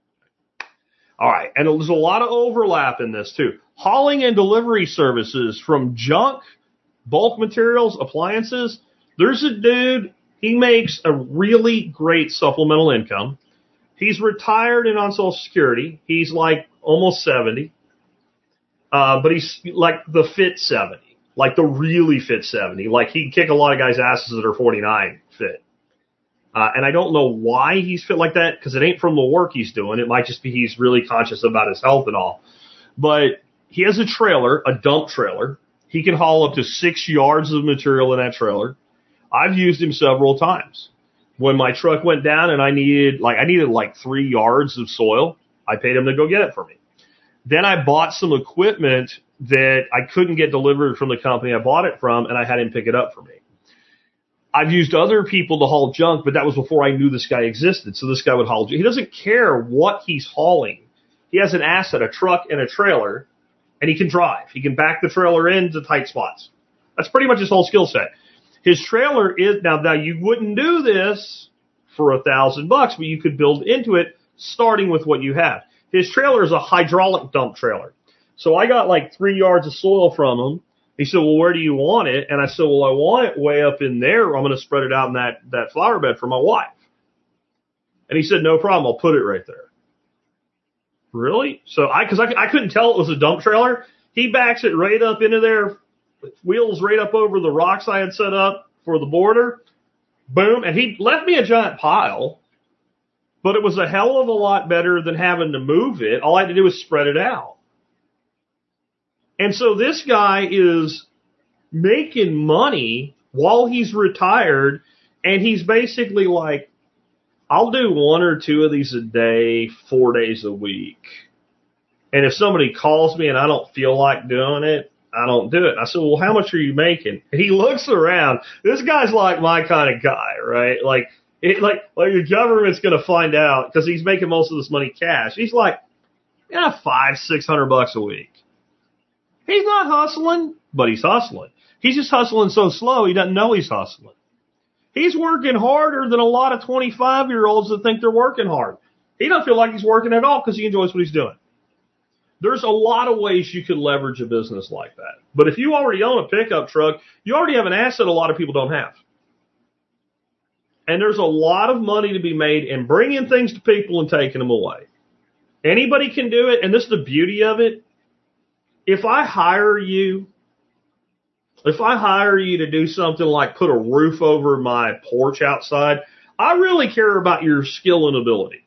All right. And there's a lot of overlap in this too. Hauling and delivery services from junk, bulk materials, appliances. There's a dude, he makes a really great supplemental income. He's retired and on Social Security. He's like almost seventy. Uh, but he's like the fit seventy. Like the really fit seventy. Like he'd kick a lot of guys' asses that are forty-nine fit. Uh, and I don't know why he's fit like that, because it ain't from the work he's doing. It might just be he's really conscious about his health and all. But he has a trailer, a dump trailer. He can haul up to six yards of material in that trailer. I've used him several times. When my truck went down and I needed like I needed like three yards of soil, I paid him to go get it for me. Then I bought some equipment that I couldn't get delivered from the company I bought it from, and I had him pick it up for me. I've used other people to haul junk, but that was before I knew this guy existed. So this guy would haul junk. He doesn't care what he's hauling. He has an asset, a truck and a trailer, and he can drive. He can back the trailer into tight spots. That's pretty much his whole skill set. His trailer is, now, now you wouldn't do this for a thousand bucks, but you could build into it starting with what you have. His trailer is a hydraulic dump trailer. So I got like three yards of soil from him. He said, well, where do you want it? And I said, well, I want it way up in there. I'm going to spread it out in that, that flower bed for my wife. And he said, no problem. I'll put it right there. Really? So I, cause I, I couldn't tell it was a dump trailer. He backs it right up into there, wheels right up over the rocks I had set up for the border. Boom. And he left me a giant pile, but it was a hell of a lot better than having to move it. All I had to do was spread it out. And so this guy is making money while he's retired, and he's basically like, I'll do one or two of these a day, four days a week. And if somebody calls me and I don't feel like doing it, I don't do it. And I said, well, how much are you making? And he looks around. This guy's like my kind of guy, right? Like, It, like, like the government's going to find out because he's making most of this money cash. He's like, yeah, five, six hundred bucks a week. He's not hustling, but he's hustling. He's just hustling so slow he doesn't know he's hustling. He's working harder than a lot of twenty-five-year-olds that think they're working hard. He doesn't feel like he's working at all because he enjoys what he's doing. There's a lot of ways you could leverage a business like that. But if you already own a pickup truck, you already have an asset a lot of people don't have. And there's a lot of money to be made in bringing things to people and taking them away. Anybody can do it, and this is the beauty of it. If I hire you, if I hire you to do something like put a roof over my porch outside, I really care about your skill and ability.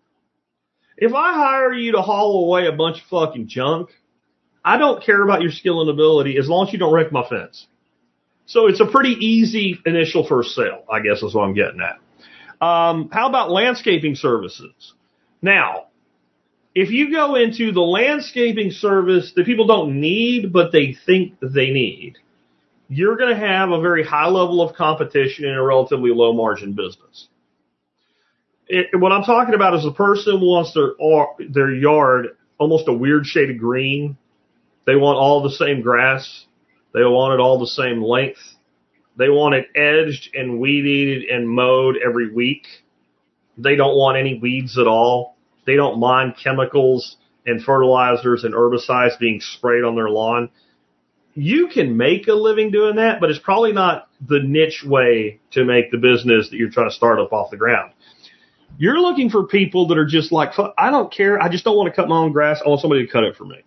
If I hire you to haul away a bunch of fucking junk, I don't care about your skill and ability as long as you don't wreck my fence. So it's a pretty easy initial first sale, I guess is what I'm getting at. Um, how about landscaping services? Now, if you go into the landscaping service that people don't need, but they think they need, you're going to have a very high level of competition in a relatively low margin business. It, what I'm talking about is the person who wants their, their yard almost a weird shade of green. They want all the same grass. They want it all the same length. They want it edged and weeded and mowed every week. They don't want any weeds at all. They don't mind chemicals and fertilizers and herbicides being sprayed on their lawn. You can make a living doing that, but it's probably not the niche way to make the business that you're trying to start up off the ground. You're looking for people that are just like, I don't care. I just don't want to cut my own grass. I want somebody to cut it for me.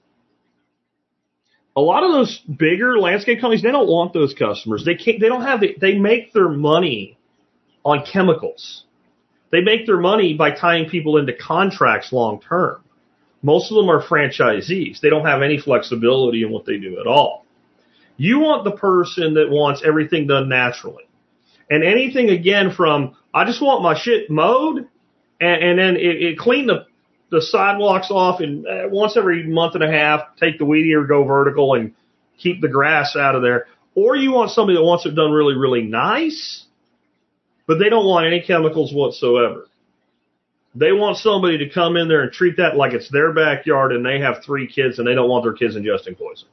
A lot of those bigger landscape companies, they don't want those customers. They can't, they don't have the, they make their money on chemicals. They make their money by tying people into contracts long term. Most of them are franchisees. They don't have any flexibility in what they do at all. You want the person that wants everything done naturally. And anything, again, from, I just want my shit mowed, and, and then it, it clean the, the sidewalks off, and uh, once every month and a half, take the weed eater, go vertical, and keep the grass out of there. Or you want somebody that wants it done really, really nice, but they don't want any chemicals whatsoever. They want somebody to come in there and treat that like it's their backyard, and they have three kids, and they don't want their kids ingesting poison.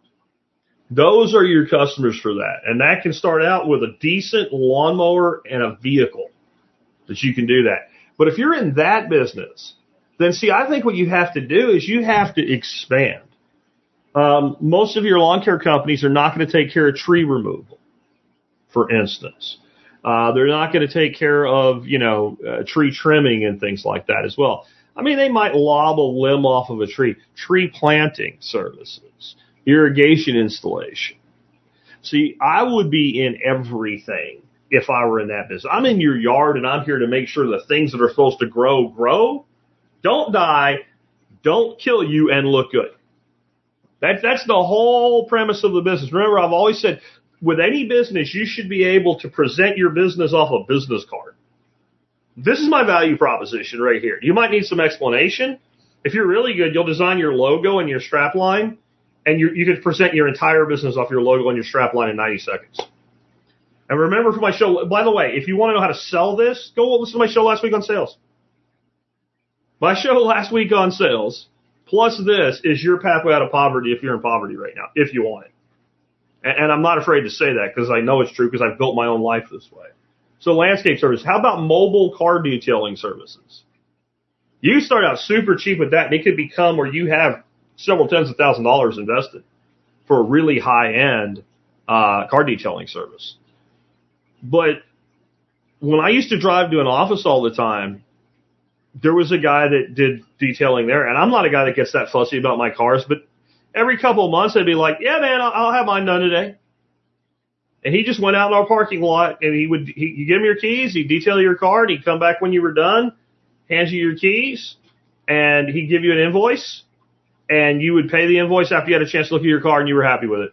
Those are your customers for that. And that can start out with a decent lawnmower and a vehicle that you can do that. But if you're in that business, then see, I think what you have to do is you have to expand. Um, most of your lawn care companies are not going to take care of tree removal, for instance. Uh, they're not going to take care of, you know, uh, tree trimming and things like that as well. I mean, they might lob a limb off of a tree. Tree planting services. Irrigation installation. See, I would be in everything if I were in that business. I'm in your yard, and I'm here to make sure the things that are supposed to grow, grow, don't die, don't kill you, and look good. That, that's the whole premise of the business. Remember, I've always said, with any business, you should be able to present your business off a business card. This is my value proposition right here. You might need some explanation. If you're really good, you'll design your logo and your strap line, and you, you could present your entire business off your logo and your strap line in ninety seconds. And remember for my show, by the way, if you want to know how to sell this, go listen to my show last week on sales. My show last week on sales, plus this, is your pathway out of poverty if you're in poverty right now, if you want it. And, and I'm not afraid to say that because I know it's true because I've built my own life this way. So landscape service. How about mobile car detailing services? You start out super cheap with that, and it could become where you have several tens of thousand dollars invested for a really high-end uh, car detailing service. But when I used to drive to an office all the time, there was a guy that did detailing there, and I'm not a guy that gets that fussy about my cars, but every couple of months I'd be like, yeah, man, I'll, I'll have mine done today. And he just went out in our parking lot, and he would he, you give him your keys, he'd detail your car, and he'd come back when you were done, hand you your keys, and he'd give you an invoice, and you would pay the invoice after you had a chance to look at your car and you were happy with it.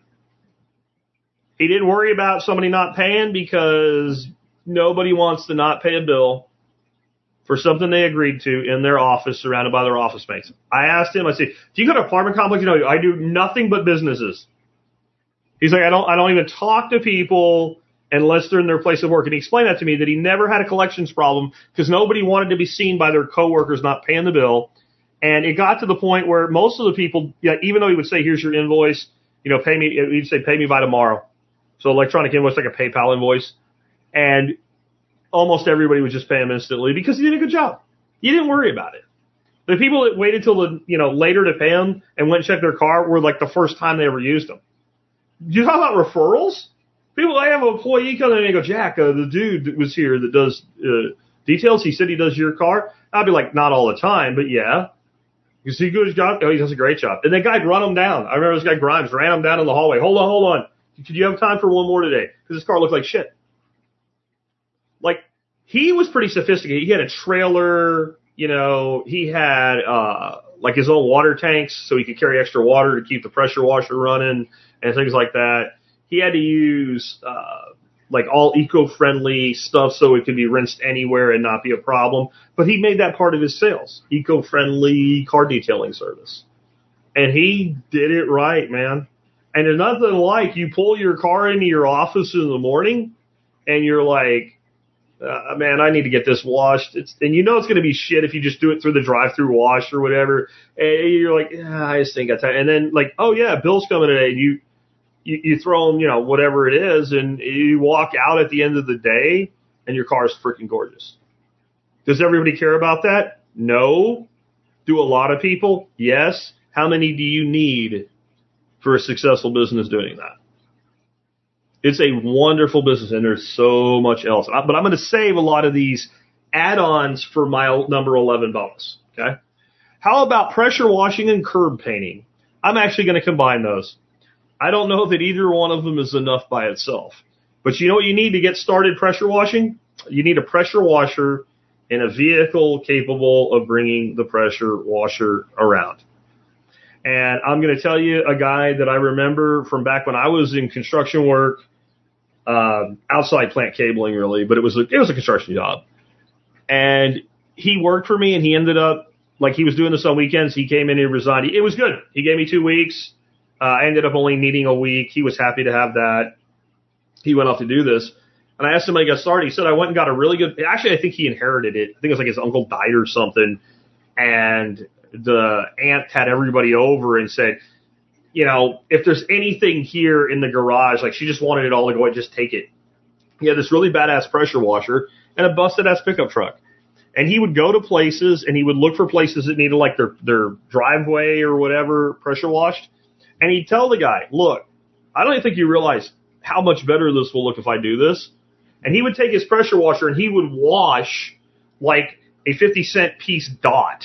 He didn't worry about somebody not paying because nobody wants to not pay a bill for something they agreed to in their office surrounded by their office mates. I asked him, I said, do you go to an apartment complex? You know, I do nothing but businesses. He's like, I don't, I don't even talk to people unless they're in their place of work. And he explained that to me, that he never had a collections problem because nobody wanted to be seen by their coworkers not paying the bill. And it got to the point where most of the people, yeah, even though he would say, here's your invoice, you know, pay me, he'd say, pay me by tomorrow. So electronic invoice, like a PayPal invoice. And almost everybody would just pay him instantly because he did a good job. You didn't worry about it. The people that waited till the, you know, later to pay him and went and checked their car were like the first time they ever used them. You talk about referrals? People, I have an employee come in and they go, Jack, uh, the dude that was here that does uh, details, he said he does your car. I'd be like, not all the time, but yeah. You see good job? Oh, he does a great job. And that guy'd run him down. I remember this guy Grimes ran him down in the hallway. Hold on, hold on. Could you have time for one more today? Because his car looked like shit. Like, he was pretty sophisticated. He had a trailer, you know, he had, uh, like his own water tanks so he could carry extra water to keep the pressure washer running and things like that. He had to use, uh, like all eco-friendly stuff so it could be rinsed anywhere and not be a problem. But he made that part of his sales, eco-friendly car detailing service. And he did it right, man. And there's nothing like you pull your car into your office in the morning and you're like, uh, man, I need to get this washed. It's, and you know it's going to be shit if you just do it through the drive-through wash or whatever. And you're like, yeah, I just think I time. And then like, oh yeah, Bill's coming today. And you, you, you throw them, you know, whatever it is, and you walk out at the end of the day and your car is freaking gorgeous. Does everybody care about that? No. Do a lot of people? Yes. How many do you need for a successful business doing that? It's a wonderful business, and there's so much else. But I'm going to save a lot of these add-ons for my number eleven bonus. Okay. How about pressure washing and curb painting? I'm actually going to combine those. I don't know that either one of them is enough by itself. But you know what you need to get started pressure washing? You need a pressure washer and a vehicle capable of bringing the pressure washer around. And I'm going to tell you a guy that I remember from back when I was in construction work, uh, outside plant cabling really, but it was a, it was a construction job. And he worked for me and he ended up, like he was doing this on weekends. He came in and resigned. It was good. He gave me two weeks. Uh, I ended up only needing a week. He was happy to have that. He went off to do this. And I asked him when he got started. He said, I went and got a really good, actually, I think he inherited it. I think it was like his uncle died or something. And the aunt had everybody over and said, you know, if there's anything here in the garage, like she just wanted it all to go and just take it. He had this really badass pressure washer and a busted ass pickup truck. And he would go to places and he would look for places that needed like their, their driveway or whatever pressure washed. And he'd tell the guy, look, I don't even think you realize how much better this will look if I do this. And he would take his pressure washer and he would wash like a fifty cent piece dot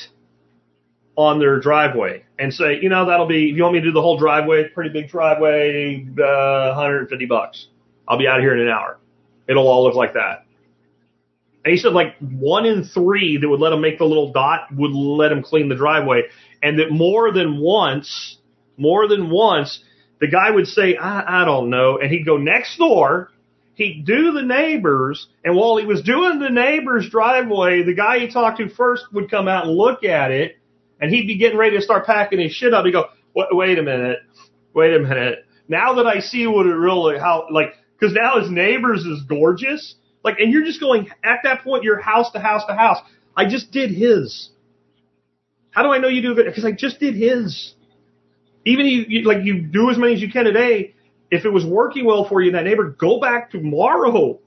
on their driveway and say, you know, that'll be, if you want me to do the whole driveway, pretty big driveway, uh, one hundred fifty bucks. I'll be out of here in an hour. It'll all look like that. And he said like one in three that would let him make the little dot would let him clean the driveway. And that more than once, more than once, the guy would say, I, I don't know. And he'd go next door. He'd do the neighbors. And while he was doing the neighbor's driveway, the guy he talked to first would come out and look at it. And he'd be getting ready to start packing his shit up. He'd go, wait a minute. Wait a minute. Now that I see what it really, how, like, because now his neighbor's is gorgeous. Like, and you're just going, at that point, you're house to house to house. I just did his. How do I know you do it? Because I just did his. Even you, you, like, you do as many as you can a day. If it was working well for you in that neighbor, go back tomorrow.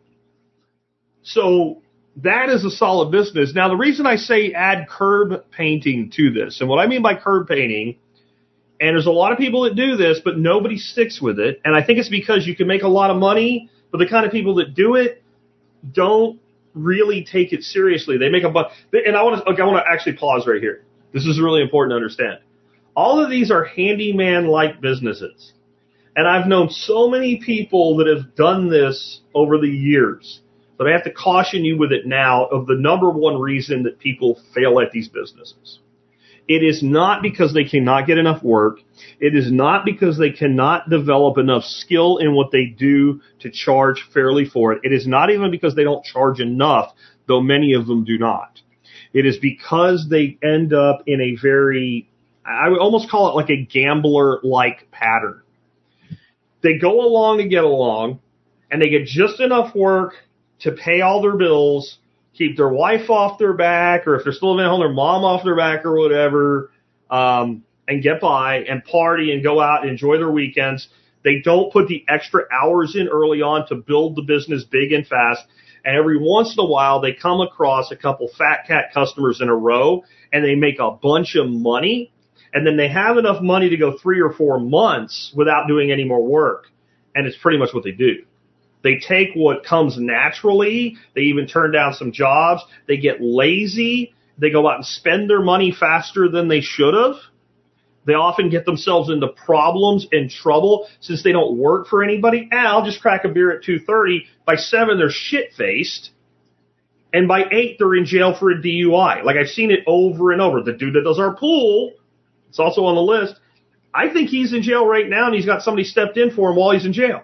So that is a solid business. Now, the reason I say add curb painting to this, and what I mean by curb painting, and there's a lot of people that do this, but nobody sticks with it. And I think it's because you can make a lot of money, but the kind of people that do it don't really take it seriously. They make a bunch. And I want to, okay, I want to actually pause right here. This is really important to understand. All of these are handyman-like businesses. And I've known so many people that have done this over the years. But I have to caution you with it now of the number one reason that people fail at these businesses. It is not because they cannot get enough work. It is not because they cannot develop enough skill in what they do to charge fairly for it. It is not even because they don't charge enough, though many of them do not. It is because they end up in a very, I would almost call it like a gambler-like pattern. They go along to get along. and they get just enough work to pay all their bills, keep their wife off their back, or if they're still living at home, their mom off their back or whatever, um, and get by and party and go out and enjoy their weekends. They don't put the extra hours in early on to build the business big and fast. And every once in a while, they come across a couple fat cat customers in a row, and they make a bunch of money. And then they have enough money to go three or four months without doing any more work. And it's pretty much what they do. They take what comes naturally. They even turn down some jobs. They get lazy. They go out and spend their money faster than they should have. They often get themselves into problems and trouble since they don't work for anybody. Ah, I'll just crack a beer at two thirty. By seven, they're shit-faced. And by eight, they're in jail for a D U I. Like, I've seen it over and over. The dude that does our pool, it's also on the list. I think he's in jail right now, and he's got somebody stepped in for him while he's in jail.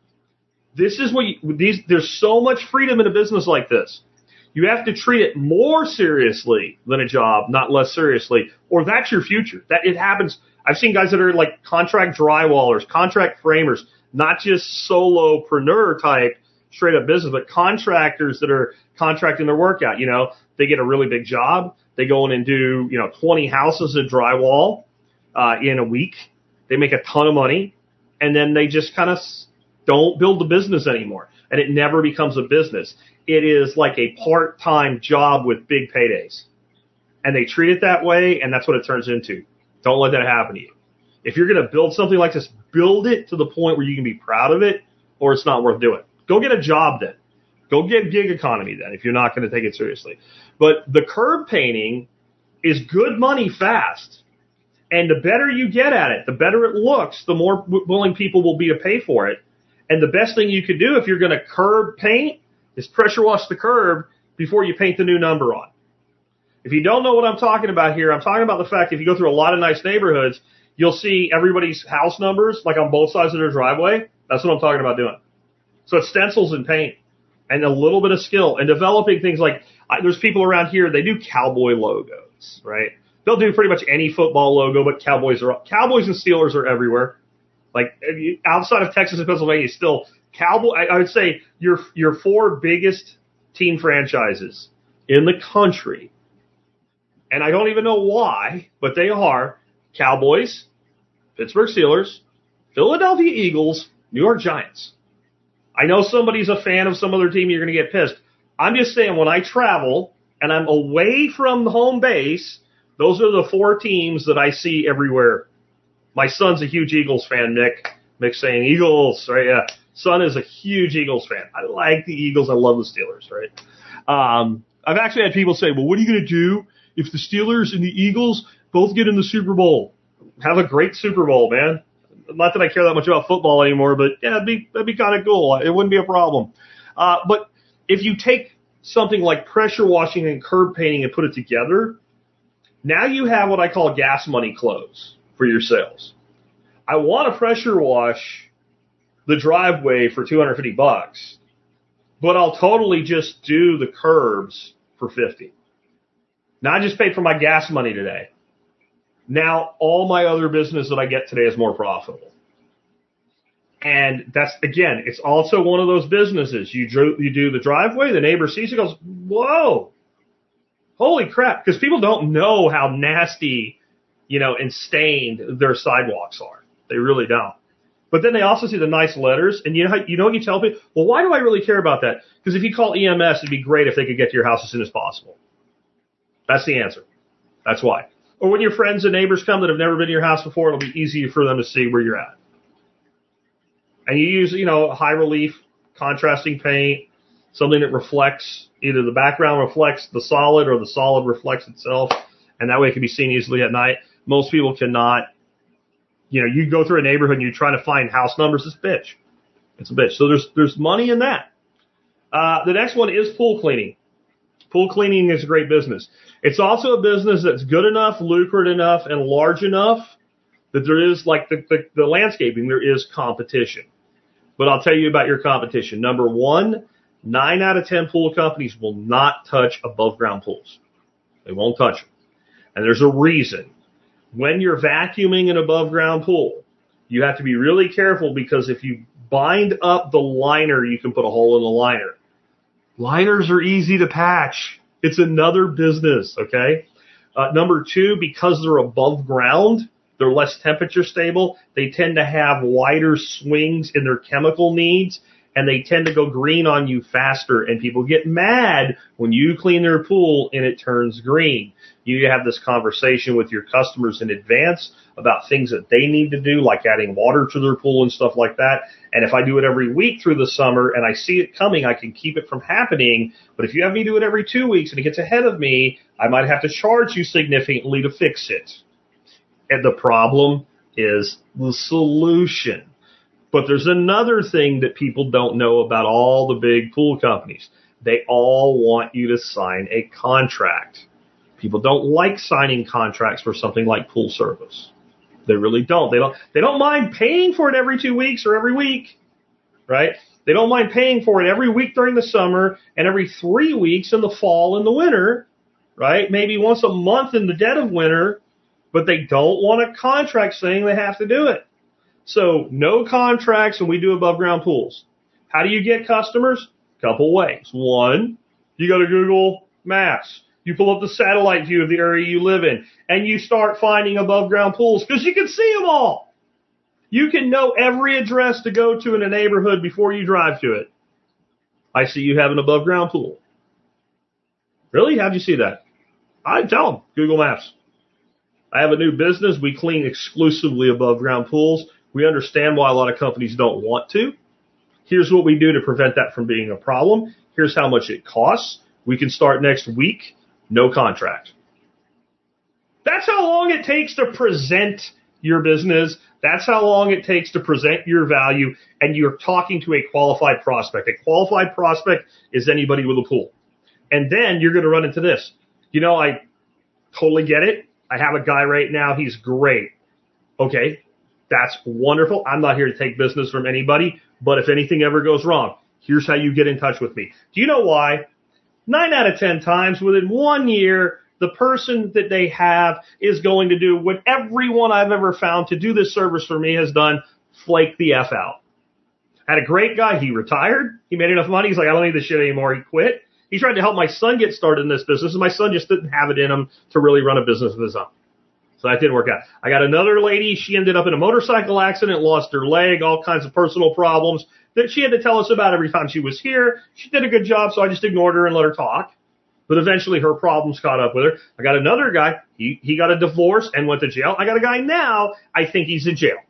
This is what you, these, there's so much freedom in a business like this. You have to treat it more seriously than a job, not less seriously, or that's your future. That it happens. I've seen guys that are like contract drywallers, contract framers, not just solopreneur type straight up business, but contractors that are contracting their work out. You know, they get a really big job. They go in and do, you know, twenty houses of drywall uh, in a week. They make a ton of money, and then they just kind of don't build the business anymore, and it never becomes a business. It is like a part-time job with big paydays. And they treat it that way, and that's what it turns into. Don't let that happen to you. If you're going to build something like this, build it to the point where you can be proud of it, or it's not worth doing. Go get a job then. Go get gig economy then if you're not going to take it seriously. But the curb painting is good money fast. And the better you get at it, the better it looks, the more willing people will be to pay for it. And the best thing you could do if you're going to curb paint is pressure wash the curb before you paint the new number on. If you don't know what I'm talking about here, I'm talking about the fact if you go through a lot of nice neighborhoods, you'll see everybody's house numbers like on both sides of their driveway. That's what I'm talking about doing. So it's stencils and paint and a little bit of skill and developing things like I, there's people around here, they do cowboy logos, right? They'll do pretty much any football logo, but Cowboys are Cowboys and Steelers are everywhere. Like outside of Texas and Pennsylvania, still Cowboy. I, I would say your your four biggest team franchises in the country, and I don't even know why, but they are Cowboys, Pittsburgh Steelers, Philadelphia Eagles, New York Giants. I know somebody's a fan of some other team, you're going to get pissed. I'm just saying when I travel and I'm away from the home base, those are the four teams that I see everywhere. My son's a huge Eagles fan, Nick. Nick's saying Eagles, right? Yeah. Son is a huge Eagles fan. I like the Eagles. I love the Steelers, right? Um, I've actually had people say, well, what are you going to do if the Steelers and the Eagles both get in the Super Bowl? Have a great Super Bowl, man. Not that I care that much about football anymore, but yeah, it'd be, that'd be kind of cool. It wouldn't be a problem. Uh, but if you take something like pressure washing and curb painting and put it together, now you have what I call gas money clothes for your sales. I want to pressure wash the driveway for two hundred fifty bucks, but I'll totally just do the curbs for fifty. Now I just paid for my gas money today. Now all my other business that I get today is more profitable. And that's, again, it's also one of those businesses. You do, you do the driveway, the neighbor sees it, goes, whoa, holy crap. Because people don't know how nasty, you know, and stained their sidewalks are. They really don't. But then they also see the nice letters, and you know how, you know what you tell people? Well, why do I really care about that? Because if you call E M S, it'd be great if they could get to your house as soon as possible. That's the answer. That's why. Or when your friends and neighbors come that have never been to your house before, it'll be easier for them to see where you're at. And you use, you know, high relief, contrasting paint, something that reflects, either the background reflects the solid or the solid reflects itself, and that way it can be seen easily at night. Most people cannot. You know, you go through a neighborhood and you try to find house numbers, it's a bitch. It's a bitch. So there's there's money in that. Uh, the next one is pool cleaning. Pool cleaning is a great business. It's also a business that's good enough, lucrative enough, and large enough that there is, like the, the, the landscaping, there is competition. But I'll tell you about your competition. Number one, nine out of ten pool companies will not touch above ground pools. They won't touch them. And there's a reason. When you're vacuuming an above ground pool, you have to be really careful because if you bind up the liner, you can put a hole in the liner. Liners are easy to patch. It's another business, okay? Uh, number two, because they're above ground, they're less temperature stable. They tend to have wider swings in their chemical needs, and they tend to go green on you faster. And people get mad when you clean their pool and it turns green. You have this conversation with your customers in advance about things that they need to do, like adding water to their pool and stuff like that. And if I do it every week through the summer and I see it coming, I can keep it from happening. But if you have me do it every two weeks and it gets ahead of me, I might have to charge you significantly to fix it. And the problem is the solution. But there's another thing that people don't know about all the big pool companies. They all want you to sign a contract. People don't like signing contracts for something like pool service. They really don't. They don't, they don't mind paying for it every two weeks or every week, right? They don't mind paying for it every week during the summer and every three weeks in the fall and the winter, right? Maybe once a month in the dead of winter, but they don't want a contract saying they have to do it. So no contracts when we do above ground pools. How do you get customers? Couple ways. One, you go to Google Maps. You pull up the satellite view of the area you live in, and you start finding above ground pools because you can see them all. You can know every address to go to in a neighborhood before you drive to it. I see you have an above ground pool. Really? How'd you see that? I tell them, Google Maps. I have a new business. We clean exclusively above ground pools. We understand why a lot of companies don't want to. Here's what we do to prevent that from being a problem. Here's how much it costs. We can start next week. No contract. That's how long it takes to present your business. That's how long it takes to present your value. And you're talking to a qualified prospect. A qualified prospect is anybody with a pool. And then you're going to run into this. You know, I totally get it. I have a guy right now. He's great. Okay. That's wonderful. I'm not here to take business from anybody, but if anything ever goes wrong, here's how you get in touch with me. Do you know why? Nine out of ten times within one year, the person that they have is going to do what everyone I've ever found to do this service for me has done, flake the F out. I had a great guy. He retired. He made enough money. He's like, I don't need this shit anymore. He quit. He tried to help my son get started in this business, and my son just didn't have it in him to really run a business of his own. So that didn't work out. I got another lady. She ended up in a motorcycle accident, lost her leg, all kinds of personal problems that she had to tell us about every time she was here. She did a good job, so I just ignored her and let her talk. But eventually her problems caught up with her. I got another guy. He, he got a divorce and went to jail. I got a guy now. I think he's in jail.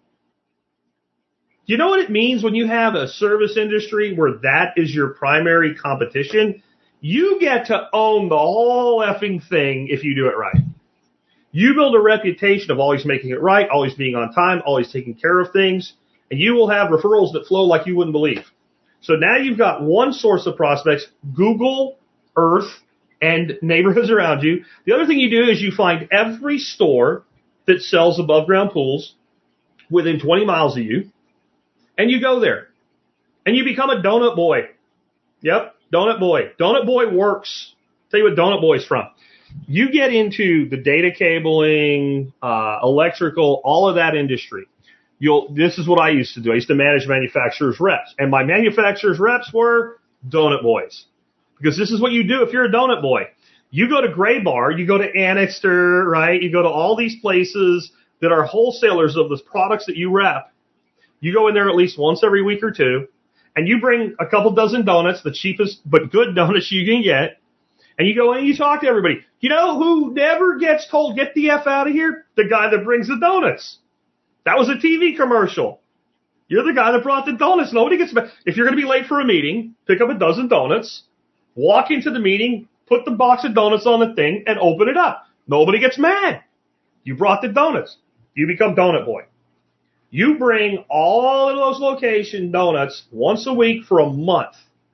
You know what it means when you have a service industry where that is your primary competition? You get to own the whole effing thing if you do it right. You build a reputation of always making it right, always being on time, always taking care of things, and you will have referrals that flow like you wouldn't believe. So now you've got one source of prospects, Google Earth and neighborhoods around you. The other thing you do is you find every store that sells above ground pools within twenty miles of you, and you go there. And you become a donut boy. Yep, donut boy. Donut boy works. Tell you what donut boy's from. You get into the data cabling, uh, electrical, all of that industry. You'll, this is what I used to do. I used to manage manufacturers' reps. And my manufacturers' reps were donut boys. Because this is what you do if you're a donut boy. You go to Gray Bar, you go to Annixter, right? You go to all these places that are wholesalers of the products that you rep. You go in there at least once every week or two, and you bring a couple dozen donuts, the cheapest but good donuts you can get, and you go in and you talk to everybody. You know who never gets told, get the F out of here? The guy that brings the donuts. That was a T V commercial. You're the guy that brought the donuts. Nobody gets back. If you're going to be late for a meeting, pick up a dozen donuts, walk into the meeting, put the box of donuts on the thing, and open it up. Nobody gets mad. You brought the donuts. You become donut boy. You bring all of those location donuts once a week for a month.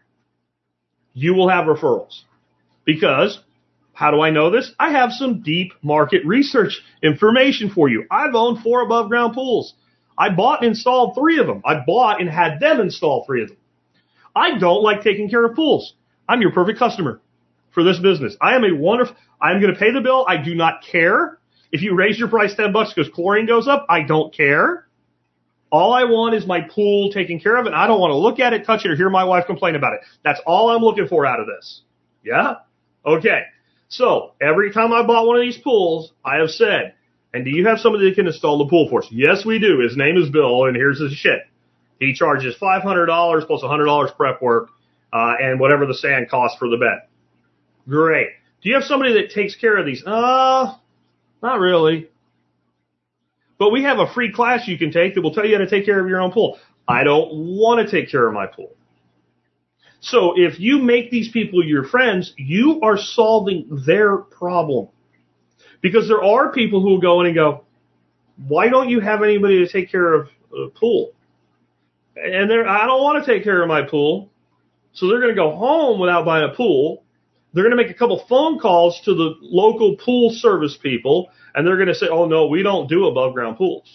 You will have referrals. Because, how do I know this? I have some deep market research information for you. I've owned four above ground pools. I bought and installed three of them. I bought and had them install three of them. I don't like taking care of pools. I'm your perfect customer for this business. I am a wonderful, I'm going to pay the bill. I do not care. If you raise your price ten bucks because chlorine goes up, I don't care. All I want is my pool taken care of, and I don't want to look at it, touch it, or hear my wife complain about it. That's all I'm looking for out of this. Yeah? Okay. So every time I bought one of these pools, I have said, and do you have somebody that can install the pool for us? Yes, we do. His name is Bill, and here's his shit. He charges five hundred dollars plus one hundred dollars prep work uh, and whatever the sand costs for the bed. Great. Do you have somebody that takes care of these? Uh, not really. But we have a free class you can take that will tell you how to take care of your own pool. I don't want to take care of my pool. So if you make these people your friends, you are solving their problem. Because there are people who will go in and go, why don't you have anybody to take care of the pool? And they're, I don't want to take care of my pool. So they're going to go home without buying a pool. They're going to make a couple phone calls to the local pool service people, and they're going to say, oh, no, we don't do above-ground pools.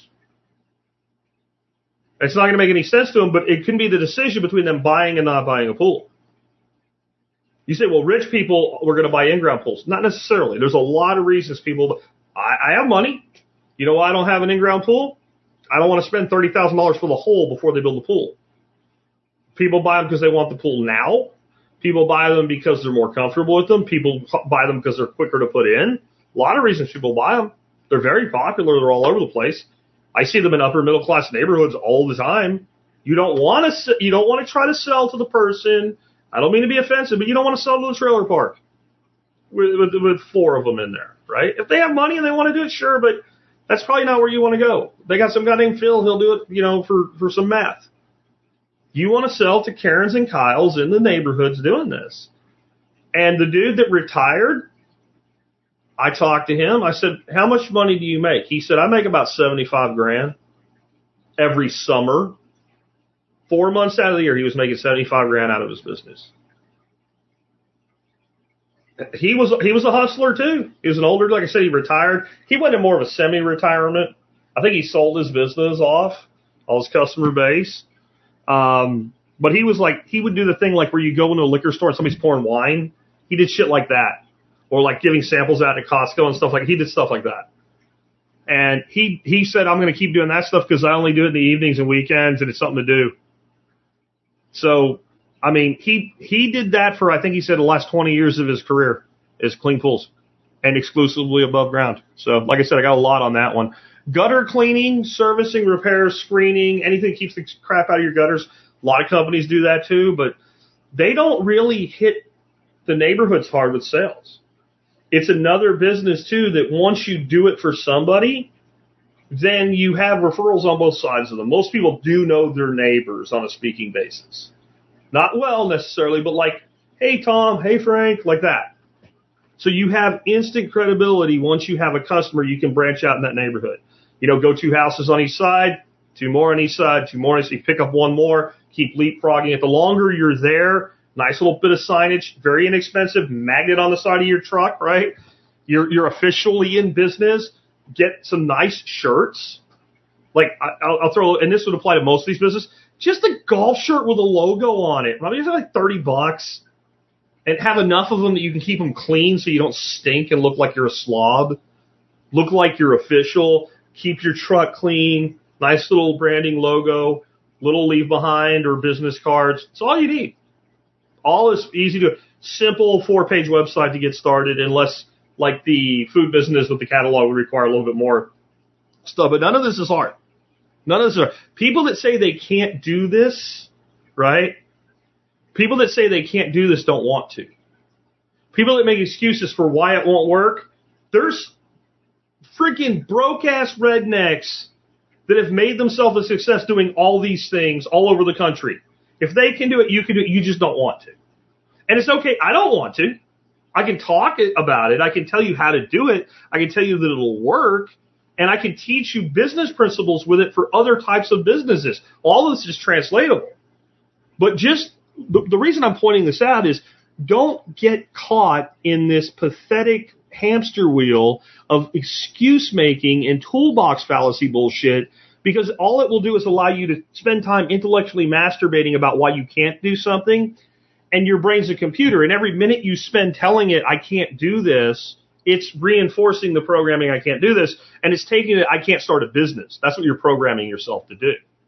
It's not going to make any sense to them, but it can be the decision between them buying and not buying a pool. You say, well, rich people were going to buy in-ground pools. Not necessarily. There's a lot of reasons people – I, I have money. You know why I don't have an in-ground pool? I don't want to spend thirty thousand dollars for the hole before they build the pool. People buy them because they want the pool now. People buy them because they're more comfortable with them. People buy them because they're quicker to put in. A lot of reasons people buy them. They're very popular. They're all over the place. I see them in upper middle class neighborhoods all the time. You don't want to you don't want to try to sell to the person. I don't mean to be offensive, but you don't want to sell to the trailer park with, with, with four of them in there, right? If they have money and they want to do it, sure, but that's probably not where you want to go. They got some guy named Phil. He'll do it, you know, for, for some math. You want to sell to Karens and Kyles in the neighborhoods doing this. And the dude that retired, I talked to him. I said, how much money do you make? He said, I make about seventy-five grand every summer. Four months out of the year, he was making seventy-five grand out of his business. He was he was a hustler too. He was an older, like I said, he retired. He went in more of a semi-retirement. I think he sold his business off, all his customer base. Um, but he was like, he would do the thing like where you go into a liquor store and somebody's pouring wine. He did shit like that. Or like giving samples out at Costco and stuff like that. He did stuff like that. And he, he said, I'm going to keep doing that stuff because I only do it in the evenings and weekends and it's something to do. So, I mean, he, he did that for, I think he said the last twenty years of his career is clean pools and exclusively above ground. So, like I said, I got a lot on that one. Gutter cleaning, servicing, repairs, screening, anything that keeps the crap out of your gutters. A lot of companies do that too, but they don't really hit the neighborhoods hard with sales. It's another business too that once you do it for somebody, then you have referrals on both sides of them. Most people do know their neighbors on a speaking basis. Not well necessarily, but like, hey, Tom, hey, Frank, like that. So you have instant credibility once you have a customer you can branch out in that neighborhood. You know, go two houses on each side, two more on each side, two more on each side. You pick up one more, keep leapfrogging it. The longer you're there, nice little bit of signage, very inexpensive, magnet on the side of your truck, right? You're, you're officially in business. Get some nice shirts. Like, I'll, I'll throw, and this would apply to most of these businesses, just a golf shirt with a logo on it. I mean, it's like thirty bucks. And have enough of them that you can keep them clean so you don't stink and look like you're a slob. Look like you're official. Keep your truck clean. Nice little branding logo. Little leave behind or business cards. It's all you need. All is easy to, simple four-page website to get started, unless like the food business with the catalog would require a little bit more stuff. But none of this is hard. None of this is hard. People that say they can't do this, right? People that say they can't do this don't want to. People that make excuses for why it won't work, there's freaking broke-ass rednecks that have made themselves a success doing all these things all over the country. If they can do it, you can do it. You just don't want to. And it's okay. I don't want to. I can talk about it. I can tell you how to do it. I can tell you that it'll work. And I can teach you business principles with it for other types of businesses. All of this is translatable. But just the, the reason I'm pointing this out is don't get caught in this pathetic hamster wheel of excuse making and toolbox fallacy bullshit, because all it will do is allow you to spend time intellectually masturbating about why you can't do something. And your brain's a computer. And every minute you spend telling it, I can't do this, it's reinforcing the programming, I can't do this. And it's taking it, I can't start a business. That's what you're programming yourself to do.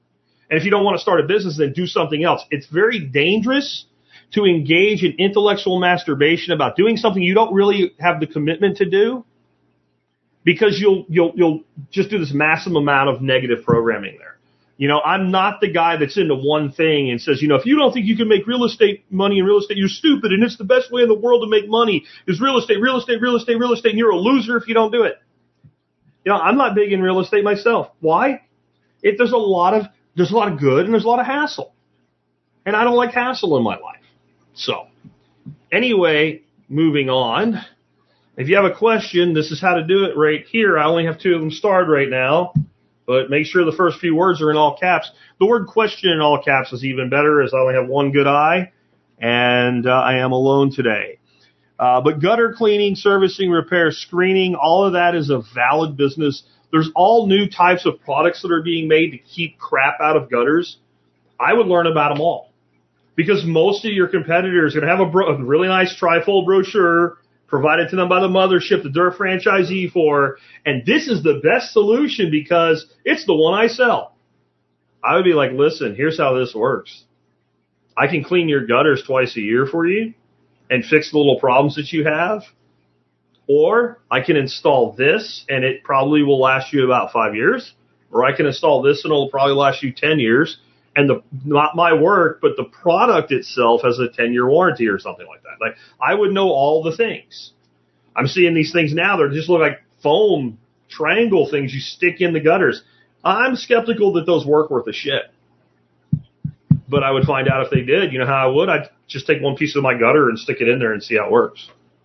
And if you don't want to start a business, then do something else. It's very dangerous to engage in intellectual masturbation about doing something you don't really have the commitment to do, because you'll you'll you'll just do this massive amount of negative programming there. You know, I'm not the guy that's into one thing and says, you know, if you don't think you can make real estate money in real estate, you're stupid, and it's the best way in the world to make money is real estate, real estate, real estate, real estate, and you're a loser if you don't do it. You know, I'm not big in real estate myself. Why? It, there's a lot of there's a lot of good and there's a lot of hassle. And I don't like hassle in my life. So, anyway, moving on. If you have a question, this is how to do it right here. I only have two of them starred right now, but make sure the first few words are in all caps. The word question in all caps is even better, as I only have one good eye, and uh, I am alone today. Uh, but gutter cleaning, servicing, repair, screening, all of that is a valid business. There's all new types of products that are being made to keep crap out of gutters. I would learn about them all, because most of your competitors are going to have a, bro- a really nice trifold brochure provided to them by the mothership that they're a franchisee for, and this is the best solution because it's the one I sell. I would be like, listen, here's how this works. I can clean your gutters twice a year for you and fix the little problems that you have, or I can install this and it probably will last you about five years, or I can install this and it'll probably last you ten years, and the not my work, but the product itself has a ten-year warranty or something like that. Like, I would know all the things. I'm seeing these things now. They just look like foam triangle things you stick in the gutters. I'm skeptical that those work worth a shit. But I would find out if they did. You know how I would? I'd just take one piece of my gutter and stick it in there and see how it works.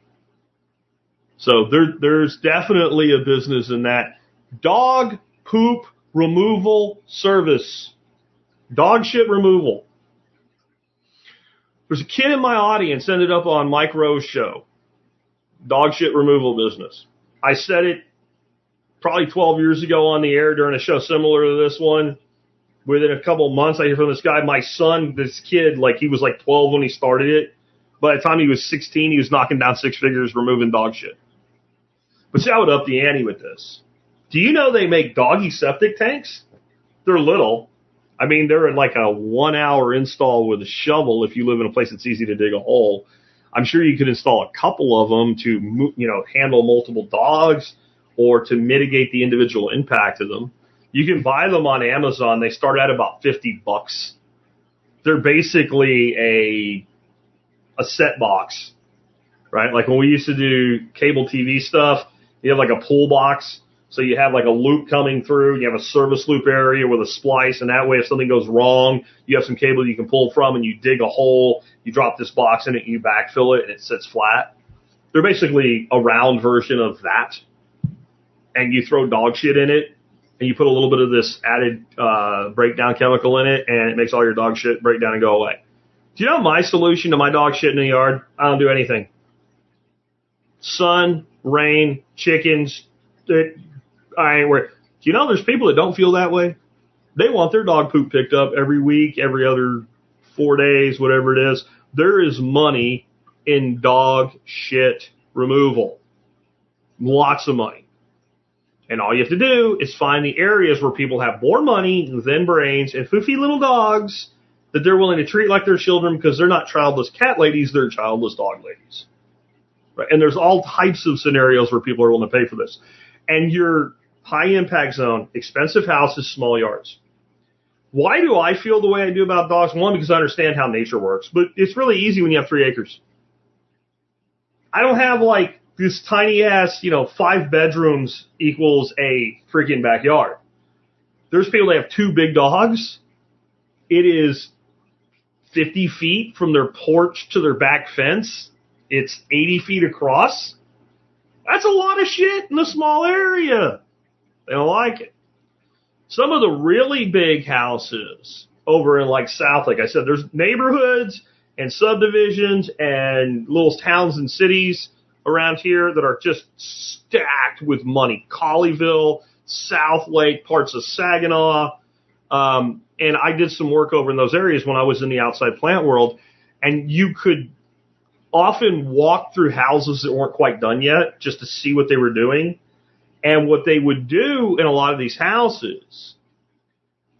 So there, there's definitely a business in that. Dog poop removal service. Dog shit removal. There's a kid in my audience ended up on Mike Rowe's show. Dog shit removal business. I said it probably twelve years ago on the air during a show similar to this one. Within a couple of months, I hear from this guy, my son, this kid, like he was like twelve when he started it. By the time he was sixteen, he was knocking down six figures removing dog shit. But see, I would up the ante with this. Do you know they make doggy septic tanks? They're little. I mean, they're in like a one-hour install with a shovel if you live in a place that's easy to dig a hole. I'm sure you could install a couple of them to, you know, handle multiple dogs or to mitigate the individual impact of them. You can buy them on Amazon. They start at about fifty bucks. They're basically a a set box, right? Like when we used to do cable T V stuff, you have like a pull box. So you have like a loop coming through, you have a service loop area with a splice, and that way if something goes wrong, you have some cable you can pull from, and you dig a hole, you drop this box in it, and you backfill it, and it sits flat. They're basically a round version of that, and you throw dog shit in it, and you put a little bit of this added uh, breakdown chemical in it, and it makes all your dog shit break down and go away. Do you know my solution to my dog shit in the yard? I don't do anything. Sun, rain, chickens, it, I ain't worried. Do you know there's people that don't feel that way? They want their dog poop picked up every week, every other four days, whatever it is. There is money in dog shit removal. Lots of money. And all you have to do is find the areas where people have more money than brains and foofy little dogs that they're willing to treat like their children, because they're not childless cat ladies, they're childless dog ladies. Right? And there's all types of scenarios where people are willing to pay for this. And your high impact zone, expensive houses, small yards. Why do I feel the way I do about dogs? One, because I understand how nature works, but it's really easy when you have three acres. I don't have like this tiny ass, you know, five bedrooms equals a freaking backyard. There's people that have two big dogs. It is fifty feet from their porch to their back fence. It's eighty feet across. That's a lot of shit in a small area. They don't like it. Some of the really big houses over in like South, like I said, there's neighborhoods and subdivisions and little towns and cities around here that are just stacked with money. Colleyville, South Lake, parts of Saginaw. Um, and I did some work over in those areas when I was in the outside plant world, and you could often walk through houses that weren't quite done yet just to see what they were doing. And what they would do in a lot of these houses,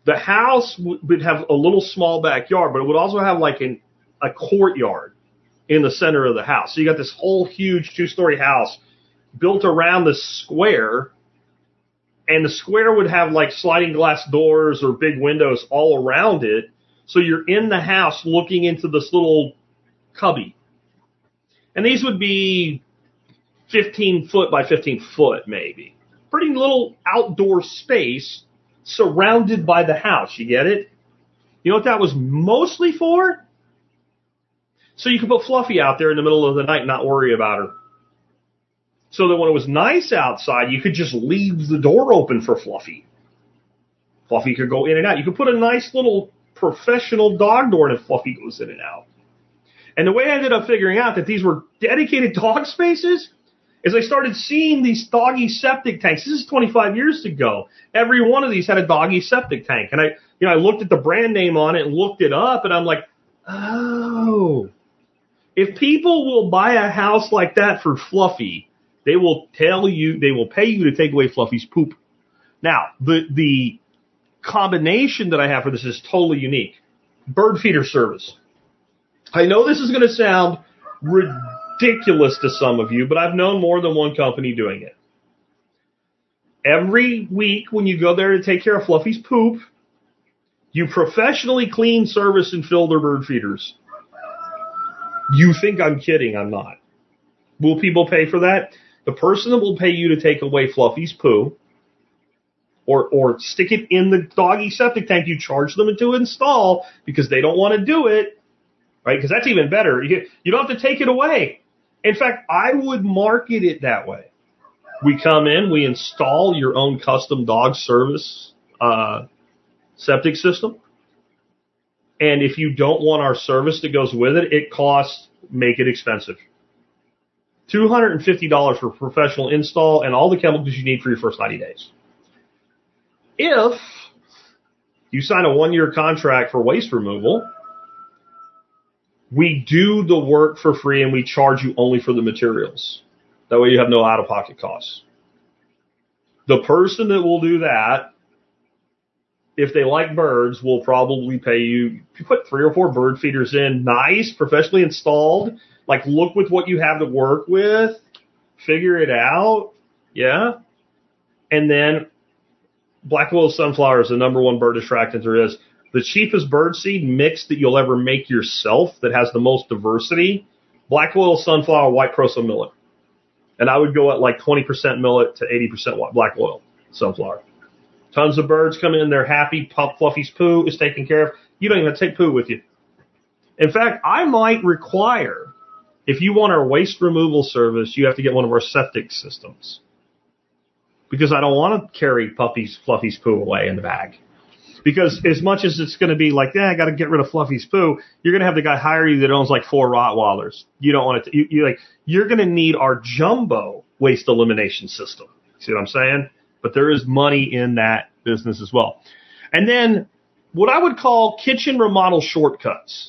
The house would have a little small backyard, but it would also have like an, a courtyard in the center of the house. So you got this whole huge two-story house built around this square, and the square would have like sliding glass doors or big windows all around it. So you're in the house looking into this little cubby. And these would be fifteen foot by fifteen foot, maybe. Pretty little outdoor space surrounded by the house. You get it? You know what that was mostly for? So you could put Fluffy out there in the middle of the night and not worry about her. So that when it was nice outside, you could just leave the door open for Fluffy. Fluffy could go in and out. You could put a nice little professional dog door and Fluffy goes in and out. And the way I ended up figuring out that these were dedicated dog spaces is I started seeing these doggy septic tanks. This is twenty-five years ago. Every one of these had a doggy septic tank. And I, you know, I looked at the brand name on it and looked it up, and I'm like, oh, if people will buy a house like that for Fluffy, they will tell you, they will pay you to take away Fluffy's poop. Now, the the combination that I have for this is totally unique. Bird feeder service. I know this is going to sound ridiculous to some of you, but I've known more than one company doing it. Every week when you go there to take care of Fluffy's poop, you professionally clean, service, and fill their bird feeders. You think I'm kidding? I'm not. Will people pay for that? The person that will pay you to take away Fluffy's poo or or stick it in the doggy septic tank, you charge them to install because they don't want to do it, right? Because that's even better. You, you don't have to take it away. In fact, I would market it that way. We come in, we install your own custom dog service uh, septic system. And if you don't want our service that goes with it, it costs, make it expensive. two hundred fifty dollars for professional install and all the chemicals you need for your first ninety days. If you sign a one-year contract for waste removal, we do the work for free and we charge you only for the materials. That way you have no out-of-pocket costs. The person that will do that, if they like birds, will probably pay you. If you put three or four bird feeders in, nice, professionally installed, like look with what you have to work with, figure it out, yeah? And then black oil sunflower is the number one bird distractant there is. The cheapest bird seed mix that you'll ever make yourself that has the most diversity, black oil sunflower, white proso millet. And I would go at like twenty percent millet to eighty percent black oil sunflower. Tons of birds come in, they're happy, Fluffy's poo is taken care of. You don't even have to take poo with you. In fact, I might require, if you want our waste removal service, you have to get one of our septic systems. Because I don't want to carry Puppy's, Fluffy's poo away in the bag. Because as much as it's going to be like, yeah, I got to get rid of Fluffy's poo, you're going to have the guy hire you that owns like four Rottweilers. You don't want to, you, you like, you're going to need our jumbo waste elimination system. See what I'm saying? But there is money in that business as well. And then what I would call kitchen remodel shortcuts.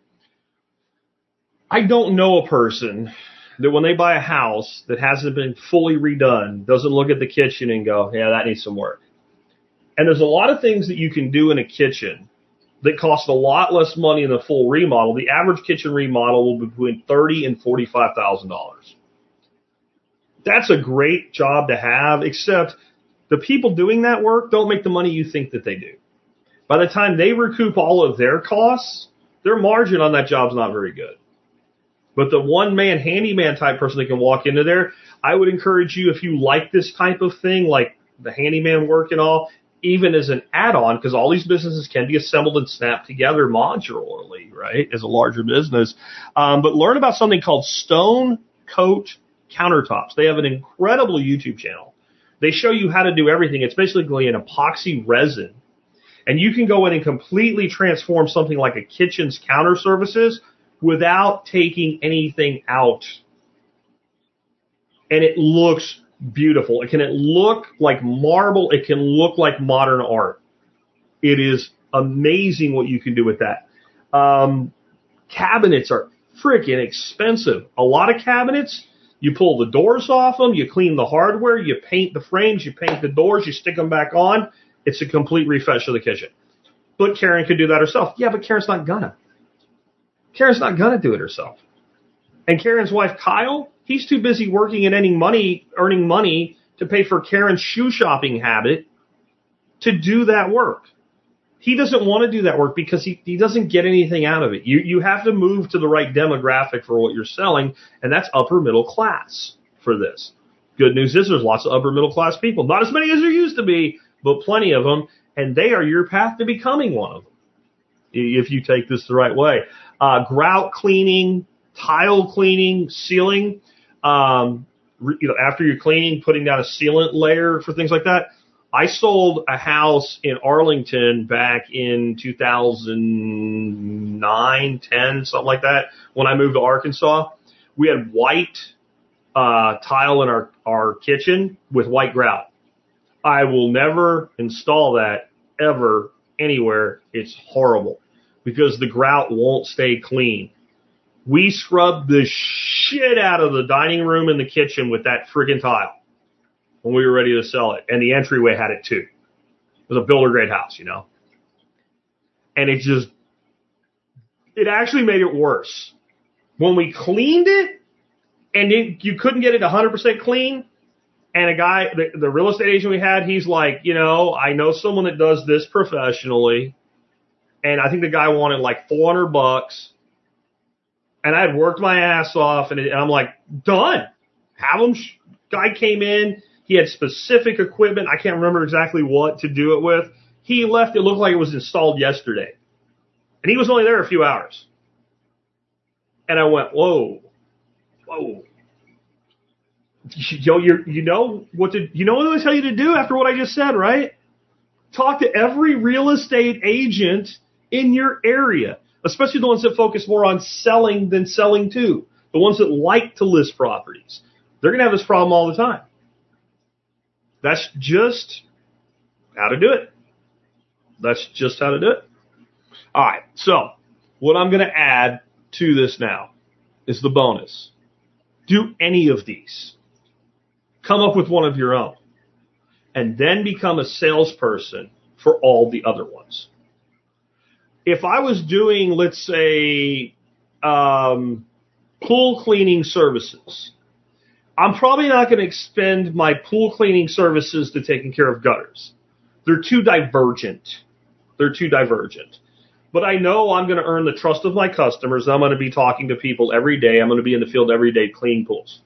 I don't know a person that when they buy a house that hasn't been fully redone, doesn't look at the kitchen and go, yeah, that needs some work. And there's a lot of things that you can do in a kitchen that cost a lot less money than a full remodel. The average kitchen remodel will be between thirty thousand dollars and forty-five thousand dollars. That's a great job to have, except the people doing that work don't make the money you think that they do. By the time they recoup all of their costs, their margin on that job is not very good. But the one-man handyman type person that can walk into there, I would encourage you, if you like this type of thing, like the handyman work and all, even as an add-on, because all these businesses can be assembled and snapped together modularly, right, as a larger business. Um, but learn about something called Stone Coat Countertops. They have an incredible YouTube channel. They show you how to do everything. It's basically an epoxy resin. And you can go in and completely transform something like a kitchen's counter surfaces without taking anything out. And it looks beautiful. It can look like marble. It can look like modern art. It is amazing what you can do with that. Um, cabinets are freaking expensive. A lot of cabinets, you pull the doors off them, you clean the hardware, you paint the frames, you paint the doors, you stick them back on. It's a complete refresh of the kitchen. But Karen could do that herself. Yeah, but Karen's not gonna. Karen's not gonna do it herself. And Karen's wife, Kyle, he's too busy working and earning money, earning money to pay for Karen's shoe shopping habit to do that work. He doesn't want to do that work because he, he doesn't get anything out of it. You you have to move to the right demographic for what you're selling, and that's upper middle class for this. Good news is there's lots of upper middle class people. Not as many as there used to be, but plenty of them, and they are your path to becoming one of them if you take this the right way. Uh, grout cleaning, tile cleaning, sealing. Um, you know, after you're cleaning, putting down a sealant layer for things like that. I sold a house in Arlington back in two thousand nine, ten, something like that, when I moved to Arkansas. We had white uh, tile in our, our kitchen with white grout. I will never install that ever anywhere. It's horrible because the grout won't stay clean. We scrubbed the shit out of the dining room and the kitchen with that friggin' tile when we were ready to sell it. And the entryway had it too. It was a builder grade house, you know. And it just, it actually made it worse. When we cleaned it, and it, you couldn't get it one hundred percent clean, and a guy, the, the real estate agent we had, he's like, you know, I know someone that does this professionally, and I think the guy wanted like four hundred bucks, and I had worked my ass off, and, it, and I'm like, done. Have him. Guy came in. He had specific equipment. I can't remember exactly what to do it with. He left. It looked like it was installed yesterday. And he was only there a few hours. And I went, whoa, whoa. Yo, you're, you know what to, you know what I tell you to do after what I just said, right? Talk to every real estate agent in your area, especially the ones that focus more on selling than selling to. The ones that like to list properties. They're going to have this problem all the time. That's just how to do it. That's just how to do it. All right. So what I'm going to add to this now is the bonus. Do any of these. Come up with one of your own. And then become a salesperson for all the other ones. If I was doing, let's say, um, pool cleaning services, I'm probably not going to expend my pool cleaning services to taking care of gutters. They're too divergent. They're too divergent. But I know I'm going to earn the trust of my customers. I'm going to be talking to people every day. I'm going to be in the field every day cleaning pools.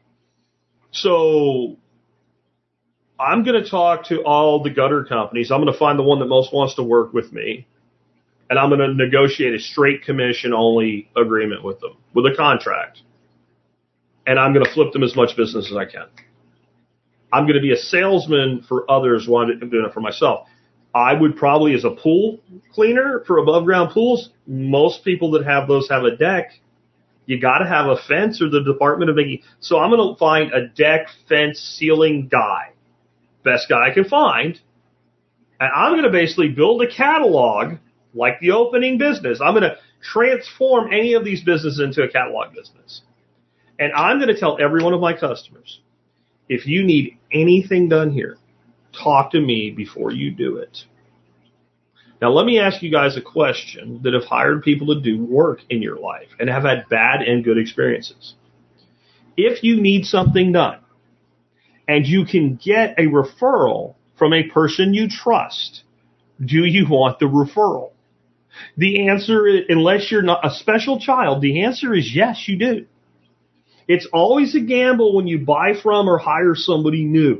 So I'm going to talk to all the gutter companies. I'm going to find the one that most wants to work with me. And I'm going to negotiate a straight commission only agreement with them, with a contract. And I'm going to flip them as much business as I can. I'm going to be a salesman for others while I'm doing it for myself. I would probably, as a pool cleaner for above ground pools, most people that have those have a deck. You got to have a fence or the Department of Making. So I'm going to find a deck fence ceiling guy, best guy I can find, and I'm going to basically build a catalog like the opening business. I'm going to transform any of these businesses into a catalog business. And I'm going to tell every one of my customers, if you need anything done here, talk to me before you do it. Now, let me ask you guys a question that have hired people to do work in your life and have had bad and good experiences. If you need something done and you can get a referral from a person you trust, do you want the referral? The answer is, unless you're not a special child, the answer is yes, you do. It's always a gamble when you buy from or hire somebody new.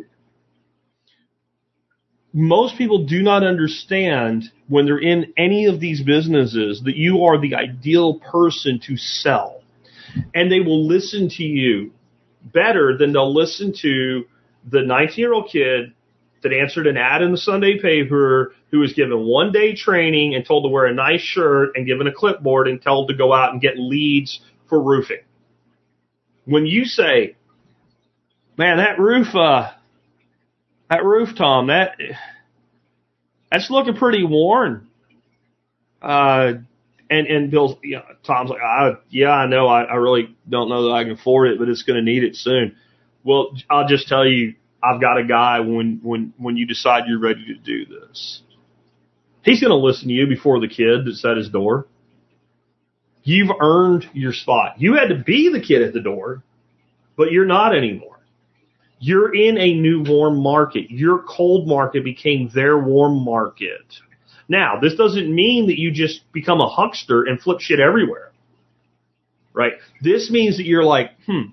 Most people do not understand when they're in any of these businesses that you are the ideal person to sell. And they will listen to you better than they'll listen to the nineteen-year-old kid that answered an ad in the Sunday paper who was given one day training and told to wear a nice shirt and given a clipboard and told to go out and get leads for roofing. When you say, man, that roof, uh, that roof, Tom, that, that's looking pretty worn. Uh, and, and Bill's, you know, Tom's like, I, yeah, I know. I, I really don't know that I can afford it, but it's going to need it soon. Well, I'll just tell you, I've got a guy when, when, when you decide you're ready to do this. He's going to listen to you before the kid that's at his door. You've earned your spot. You had to be the kid at the door, but you're not anymore. You're in a new warm market. Your cold market became their warm market. Now, this doesn't mean that you just become a huckster and flip shit everywhere, right? This means that you're like, hmm,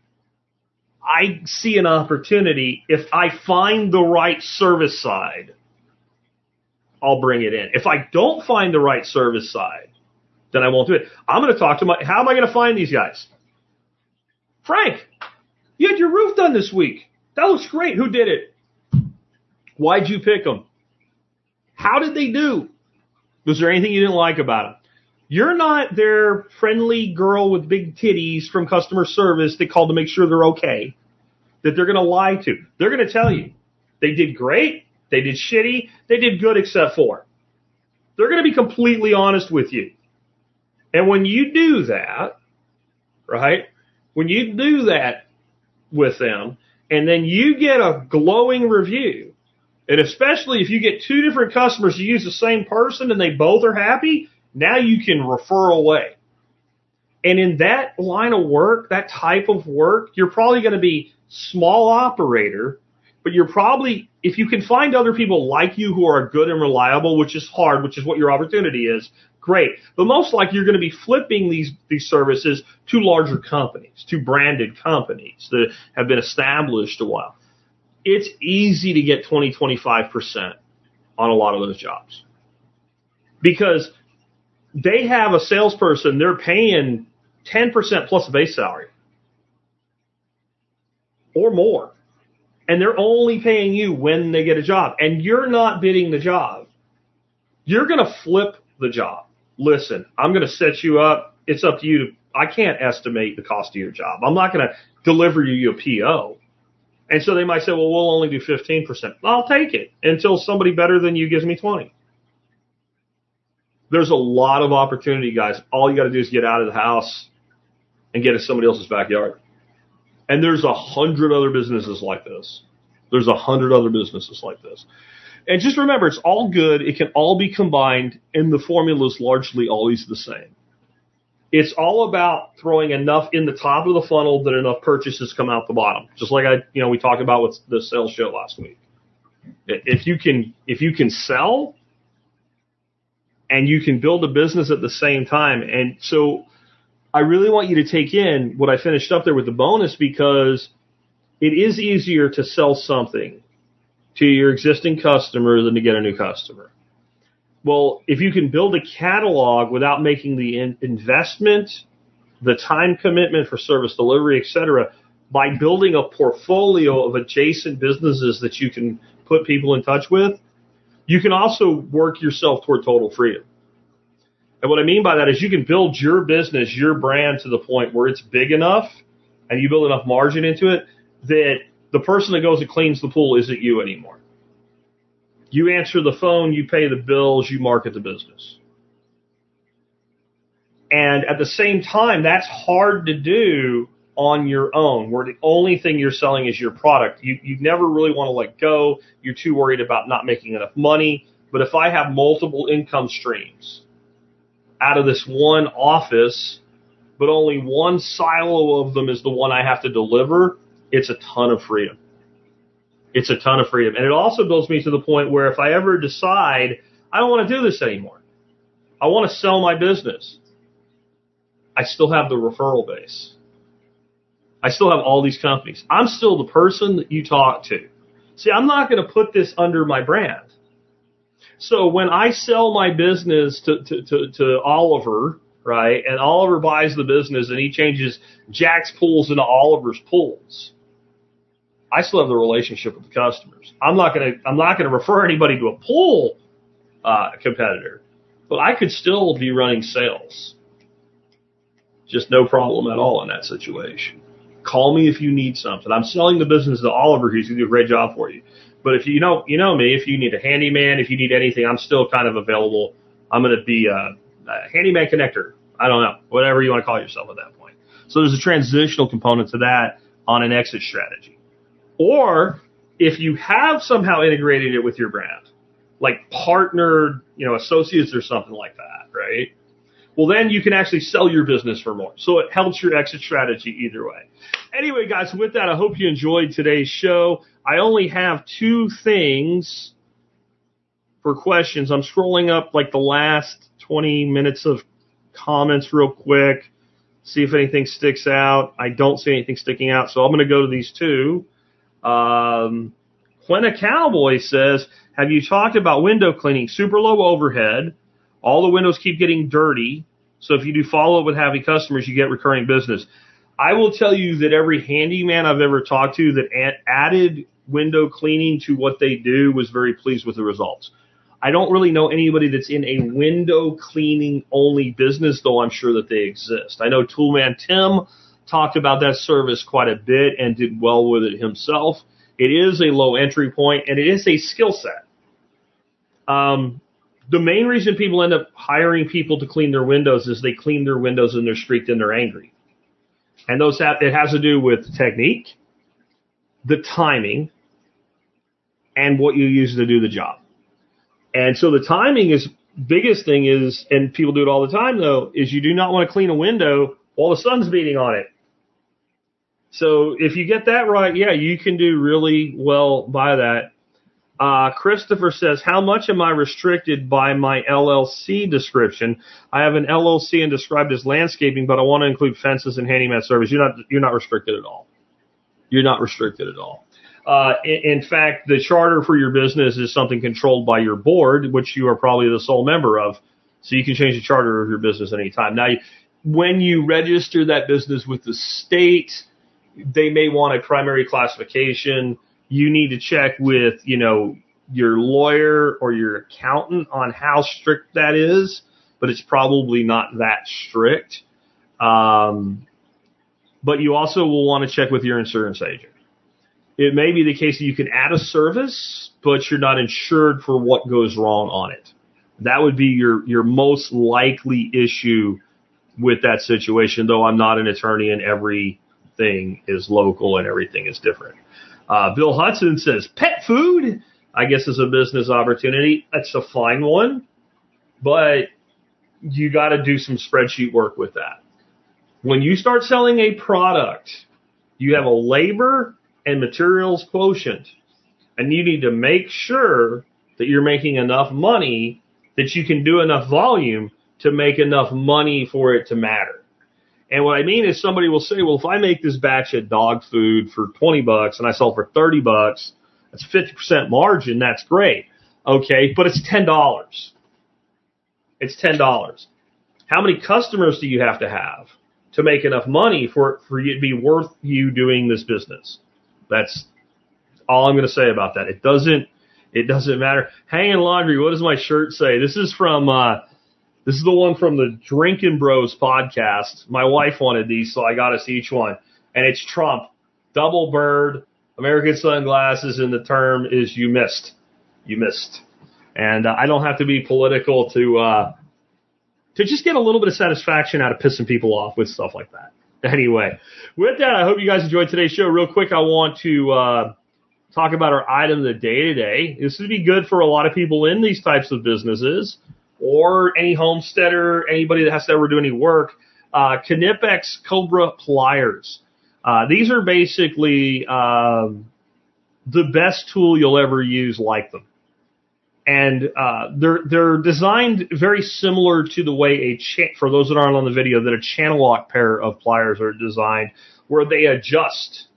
I see an opportunity. If I find the right service side, I'll bring it in. If I don't find the right service side, then I won't do it. I'm going to talk to my, how am I going to find these guys? Frank, you had your roof done this week. That looks great. Who did it? Why'd you pick them? How did they do? Was there anything you didn't like about them? You're not their friendly girl with big titties from customer service that called to make sure they're okay, that they're going to lie to. They're going to tell you they did great, they did shitty, they did good except for. They're going to be completely honest with you. And when you do that, right, when you do that with them, and then you get a glowing review, and especially if you get two different customers who use the same person and they both are happy, now you can refer away. And in that line of work, that type of work, you're probably going to be small operator, but you're probably, if you can find other people like you who are good and reliable, which is hard, which is what your opportunity is, great. But most likely you're going to be flipping these, these services to larger companies, to branded companies that have been established a while. It's easy to get twenty, twenty-five percent on a lot of those jobs because they have a salesperson, they're paying ten percent plus a base salary or more. And they're only paying you when they get a job. And you're not bidding the job. You're going to flip the job. Listen, I'm going to set you up. It's up to you. To, I can't estimate the cost of your job. I'm not going to deliver you a P O. And so they might say, well, we'll only do fifteen percent. I'll take it until somebody better than you gives me twenty. There's a lot of opportunity, guys. All you got to do is get out of the house and get in somebody else's backyard. And there's a hundred other businesses like this. There's a hundred other businesses like this. And just remember, it's all good. It can all be combined, and the formula is largely always the same. It's all about throwing enough in the top of the funnel that enough purchases come out the bottom. Just like I, you know, we talked about with the sales show last week. If you can, if you can sell, and you can build a business at the same time, and so I really want you to take in what I finished up there with the bonus, because it is easier to sell something to your existing customer than to get a new customer. Well, if you can build a catalog without making the in- investment, the time commitment for service delivery, et cetera, by building a portfolio of adjacent businesses that you can put people in touch with, you can also work yourself toward total freedom. And what I mean by that is you can build your business, your brand, to the point where it's big enough and you build enough margin into it that the person that goes and cleans the pool isn't you anymore. You answer the phone, you pay the bills, you market the business. And at the same time, that's hard to do on your own, where the only thing you're selling is your product. You you never really want to let go. You're too worried about not making enough money. But if I have multiple income streams out of this one office, but only one silo of them is the one I have to deliver, it's a ton of freedom. It's a ton of freedom. And it also builds me to the point where if I ever decide I don't want to do this anymore, I want to sell my business, I still have the referral base. I still have all these companies. I'm still the person that you talk to. See, I'm not going to put this under my brand. So when I sell my business to, to, to, to Oliver, right, and Oliver buys the business and he changes Jack's pools into Oliver's pools, I still have the relationship with the customers. I'm not going to I'm not going to refer anybody to a pool uh, competitor, but I could still be running sales. Just no problem at all in that situation. Call me if you need something. I'm selling the business to Oliver. He's going to do a great job for you. But if you know, you know me, if you need a handyman, if you need anything, I'm still kind of available. I'm going to be a, a handyman connector. I don't know, whatever you want to call yourself at that point. So there's a transitional component to that on an exit strategy. Or if you have somehow integrated it with your brand, like partnered, you know, associates or something like that, right? Well, then you can actually sell your business for more. So it helps your exit strategy either way. Anyway, guys, with that, I hope you enjoyed today's show. I only have two things for questions. I'm scrolling up like the last twenty minutes of comments real quick, see if anything sticks out. I don't see anything sticking out, so I'm going to go to these two. Um, Quenna Cowboy says, have you talked about window cleaning? Super low overhead. All the windows keep getting dirty. So if you do follow up with happy customers, you get recurring business. I will tell you that every handyman I've ever talked to that added window cleaning to what they do was very pleased with the results. I don't really know anybody that's in a window cleaning only business, though I'm sure that they exist. I know Toolman Tim talked about that service quite a bit and did well with it himself. It is a low entry point, and it is a skill set. Um, the main reason people end up hiring people to clean their windows is they clean their windows and they're streaked and they're angry. And those have, it has to do with technique, the timing, and what you use to do the job. And so the timing is biggest thing is, and people do it all the time though, is you do not want to clean a window while the sun's beating on it. So if you get that right, yeah, you can do really well by that. Uh, Christopher says, how much am I restricted by my L L C description? I have an L L C and described as landscaping, but I want to include fences and handyman service. You're not, you're not restricted at all. You're not restricted at all. Uh, in, in fact, the charter for your business is something controlled by your board, which you are probably the sole member of. So you can change the charter of your business anytime. Now, when you register that business with the state, they may want a primary classification. You need to check with, you know, your lawyer or your accountant on how strict that is, but it's probably not that strict. Um, but you also will want to check with your insurance agent. It may be the case that you can add a service, but you're not insured for what goes wrong on it. That would be your, your most likely issue with that situation, though I'm not an attorney and everything is local and everything is different. Uh, Bill Hudson says, pet food, I guess, is a business opportunity. That's a fine one, but you got to do some spreadsheet work with that. When you start selling a product, you have a labor and materials quotient, and you need to make sure that you're making enough money that you can do enough volume to make enough money for it to matter. And what I mean is somebody will say, well, if I make this batch of dog food for twenty bucks and I sell for thirty bucks, that's fifty percent margin. That's great. Okay. But it's ten dollars. It's ten dollars. How many customers do you have to have to make enough money for, for it to be worth you doing this business? That's all I'm going to say about that. It doesn't, it doesn't matter. Hanging laundry. What does my shirt say? This is from, uh, This is the one from the Drinkin' Bros podcast. My wife wanted these, so I got us each one. And it's Trump, double bird, American sunglasses, and the term is you missed. You missed. And uh, I don't have to be political to uh, to just get a little bit of satisfaction out of pissing people off with stuff like that. Anyway, with that, I hope you guys enjoyed today's show. Real quick, I want to uh, talk about our item of the day today. This would be good for a lot of people in these types of businesses, or any homesteader, anybody that has to ever do any work. uh, Knipex Cobra pliers. Uh, these are basically um, the best tool you'll ever use like them. And uh, they're they're designed very similar to the way a, cha- for those that aren't on the video, that a channel lock pair of pliers are designed, where they adjust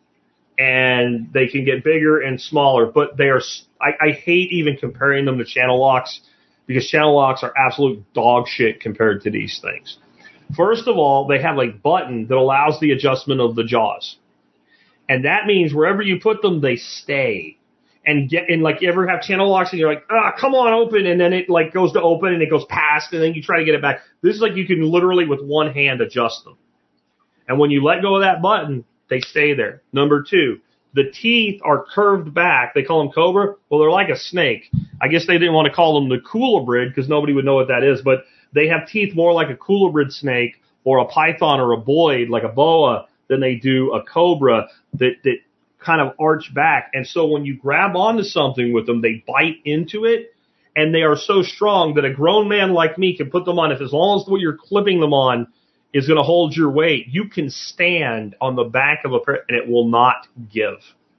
and they can get bigger and smaller. But they are, I, I hate even comparing them to channel locks, because channel locks are absolute dog shit compared to these things. First of all, they have a button that allows the adjustment of the jaws. And that means wherever you put them, they stay. And get and like you ever have channel locks and you're like, ah, come on, open, and then it like goes to open and it goes past, and then you try to get it back. This is like you can literally with one hand adjust them. And when you let go of that button, they stay there. Number two, the teeth are curved back. They call them Cobra. Well, they're like a snake. I guess they didn't want to call them the coolibrid because nobody would know what that is, but they have teeth more like a coolibrid snake or a python or a boid, like a boa, than they do a cobra that, that kind of arch back. And so when you grab onto something with them, they bite into it, and they are so strong that a grown man like me can put them on. If as long as what you're clipping them on is going to hold your weight, you can stand on the back of a pair and it will not give.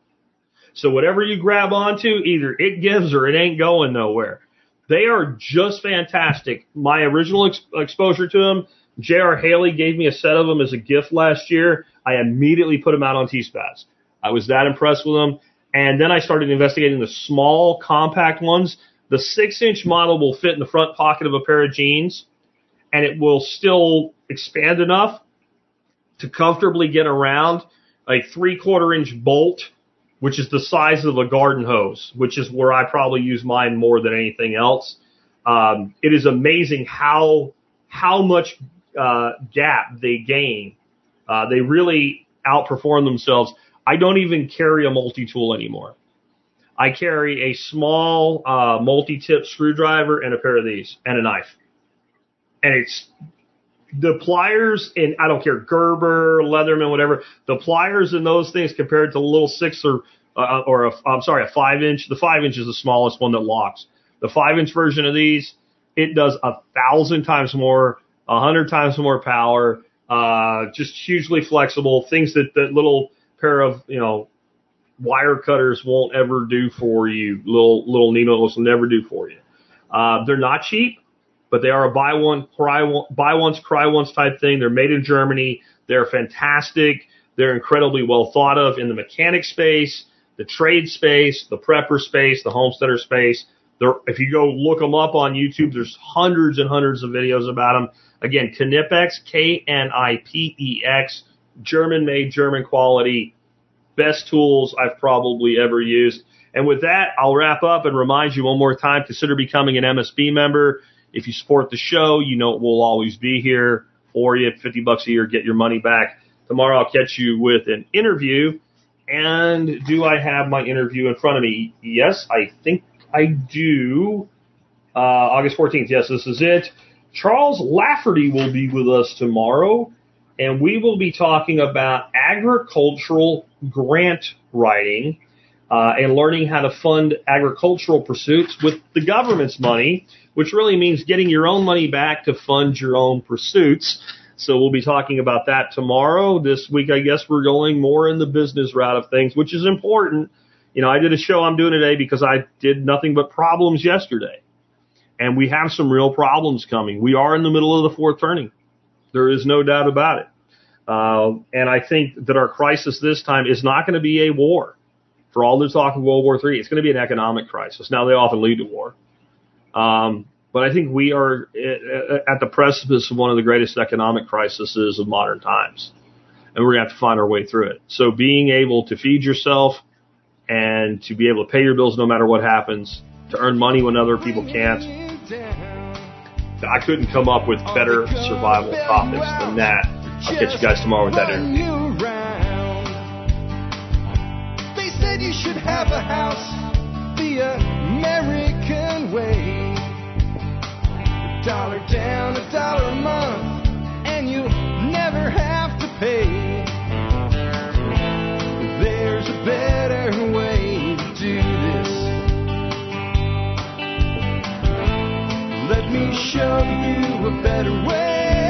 So whatever you grab onto, either it gives or it ain't going nowhere. They are just fantastic. My original ex- exposure to them, J R. Haley gave me a set of them as a gift last year. I immediately put them out on T-Spaz. I was that impressed with them. And then I started investigating the small, compact ones. The six-inch model will fit in the front pocket of a pair of jeans, and it will still expand enough to comfortably get around a three-quarter inch bolt, which is the size of a garden hose, which is where I probably use mine more than anything else. Um, it is amazing how how much uh, gap they gain. Uh, they really outperform themselves. I don't even carry a multi-tool anymore. I carry a small uh, multi-tip screwdriver and a pair of these and a knife. And it's the pliers in, I don't care, Gerber, Leatherman, whatever, the pliers in those things compared to the little six or, uh, or a, I'm sorry, a five inch. The five inch is the smallest one that locks. The five inch version of these, it does a thousand times more, a hundred times more power, uh, just hugely flexible, things that that little pair of, you know, wire cutters won't ever do for you. Little, little needles will never do for you. Uh, they're not cheap, but they are a buy one, cry one, buy once, cry once type thing. They're made in Germany. They're fantastic. They're incredibly well thought of in the mechanic space, the trade space, the prepper space, the homesteader space. They're, if you go look them up on YouTube, there's hundreds and hundreds of videos about them. Again, Knipex, K N I P E X, German-made, German quality, best tools I've probably ever used. And with that, I'll wrap up and remind you one more time, consider becoming an M S B member. If you support the show, you know it will always be here for you. fifty bucks a year, get your money back. Tomorrow I'll catch you with an interview. And do I have my interview in front of me? Yes, I think I do. Uh, August fourteenth. Yes, this is it. Charles Lafferty will be with us tomorrow, and we will be talking about agricultural grant writing uh, and learning how to fund agricultural pursuits with the government's money, which really means getting your own money back to fund your own pursuits. So we'll be talking about that tomorrow. This week, I guess we're going more in the business route of things, which is important. You know, I did a show I'm doing today because I did nothing but problems yesterday. And we have some real problems coming. We are in the middle of the fourth turning. There is no doubt about it. Uh, and I think that our crisis this time is not going to be a war. For all the talk of World War Three, it's going to be an economic crisis. Now, they often lead to war. Um, but I think we are at the precipice of one of the greatest economic crises of modern times. And we're going to have to find our way through it. So being able to feed yourself and to be able to pay your bills no matter what happens, to earn money when other people can't, I couldn't come up with better survival topics than that. I'll catch you guys tomorrow with that interview. They said you should have a house the American way. A dollar down, a dollar a month, and you'll never have to pay. There's a better way to do this. Let me show you a better way.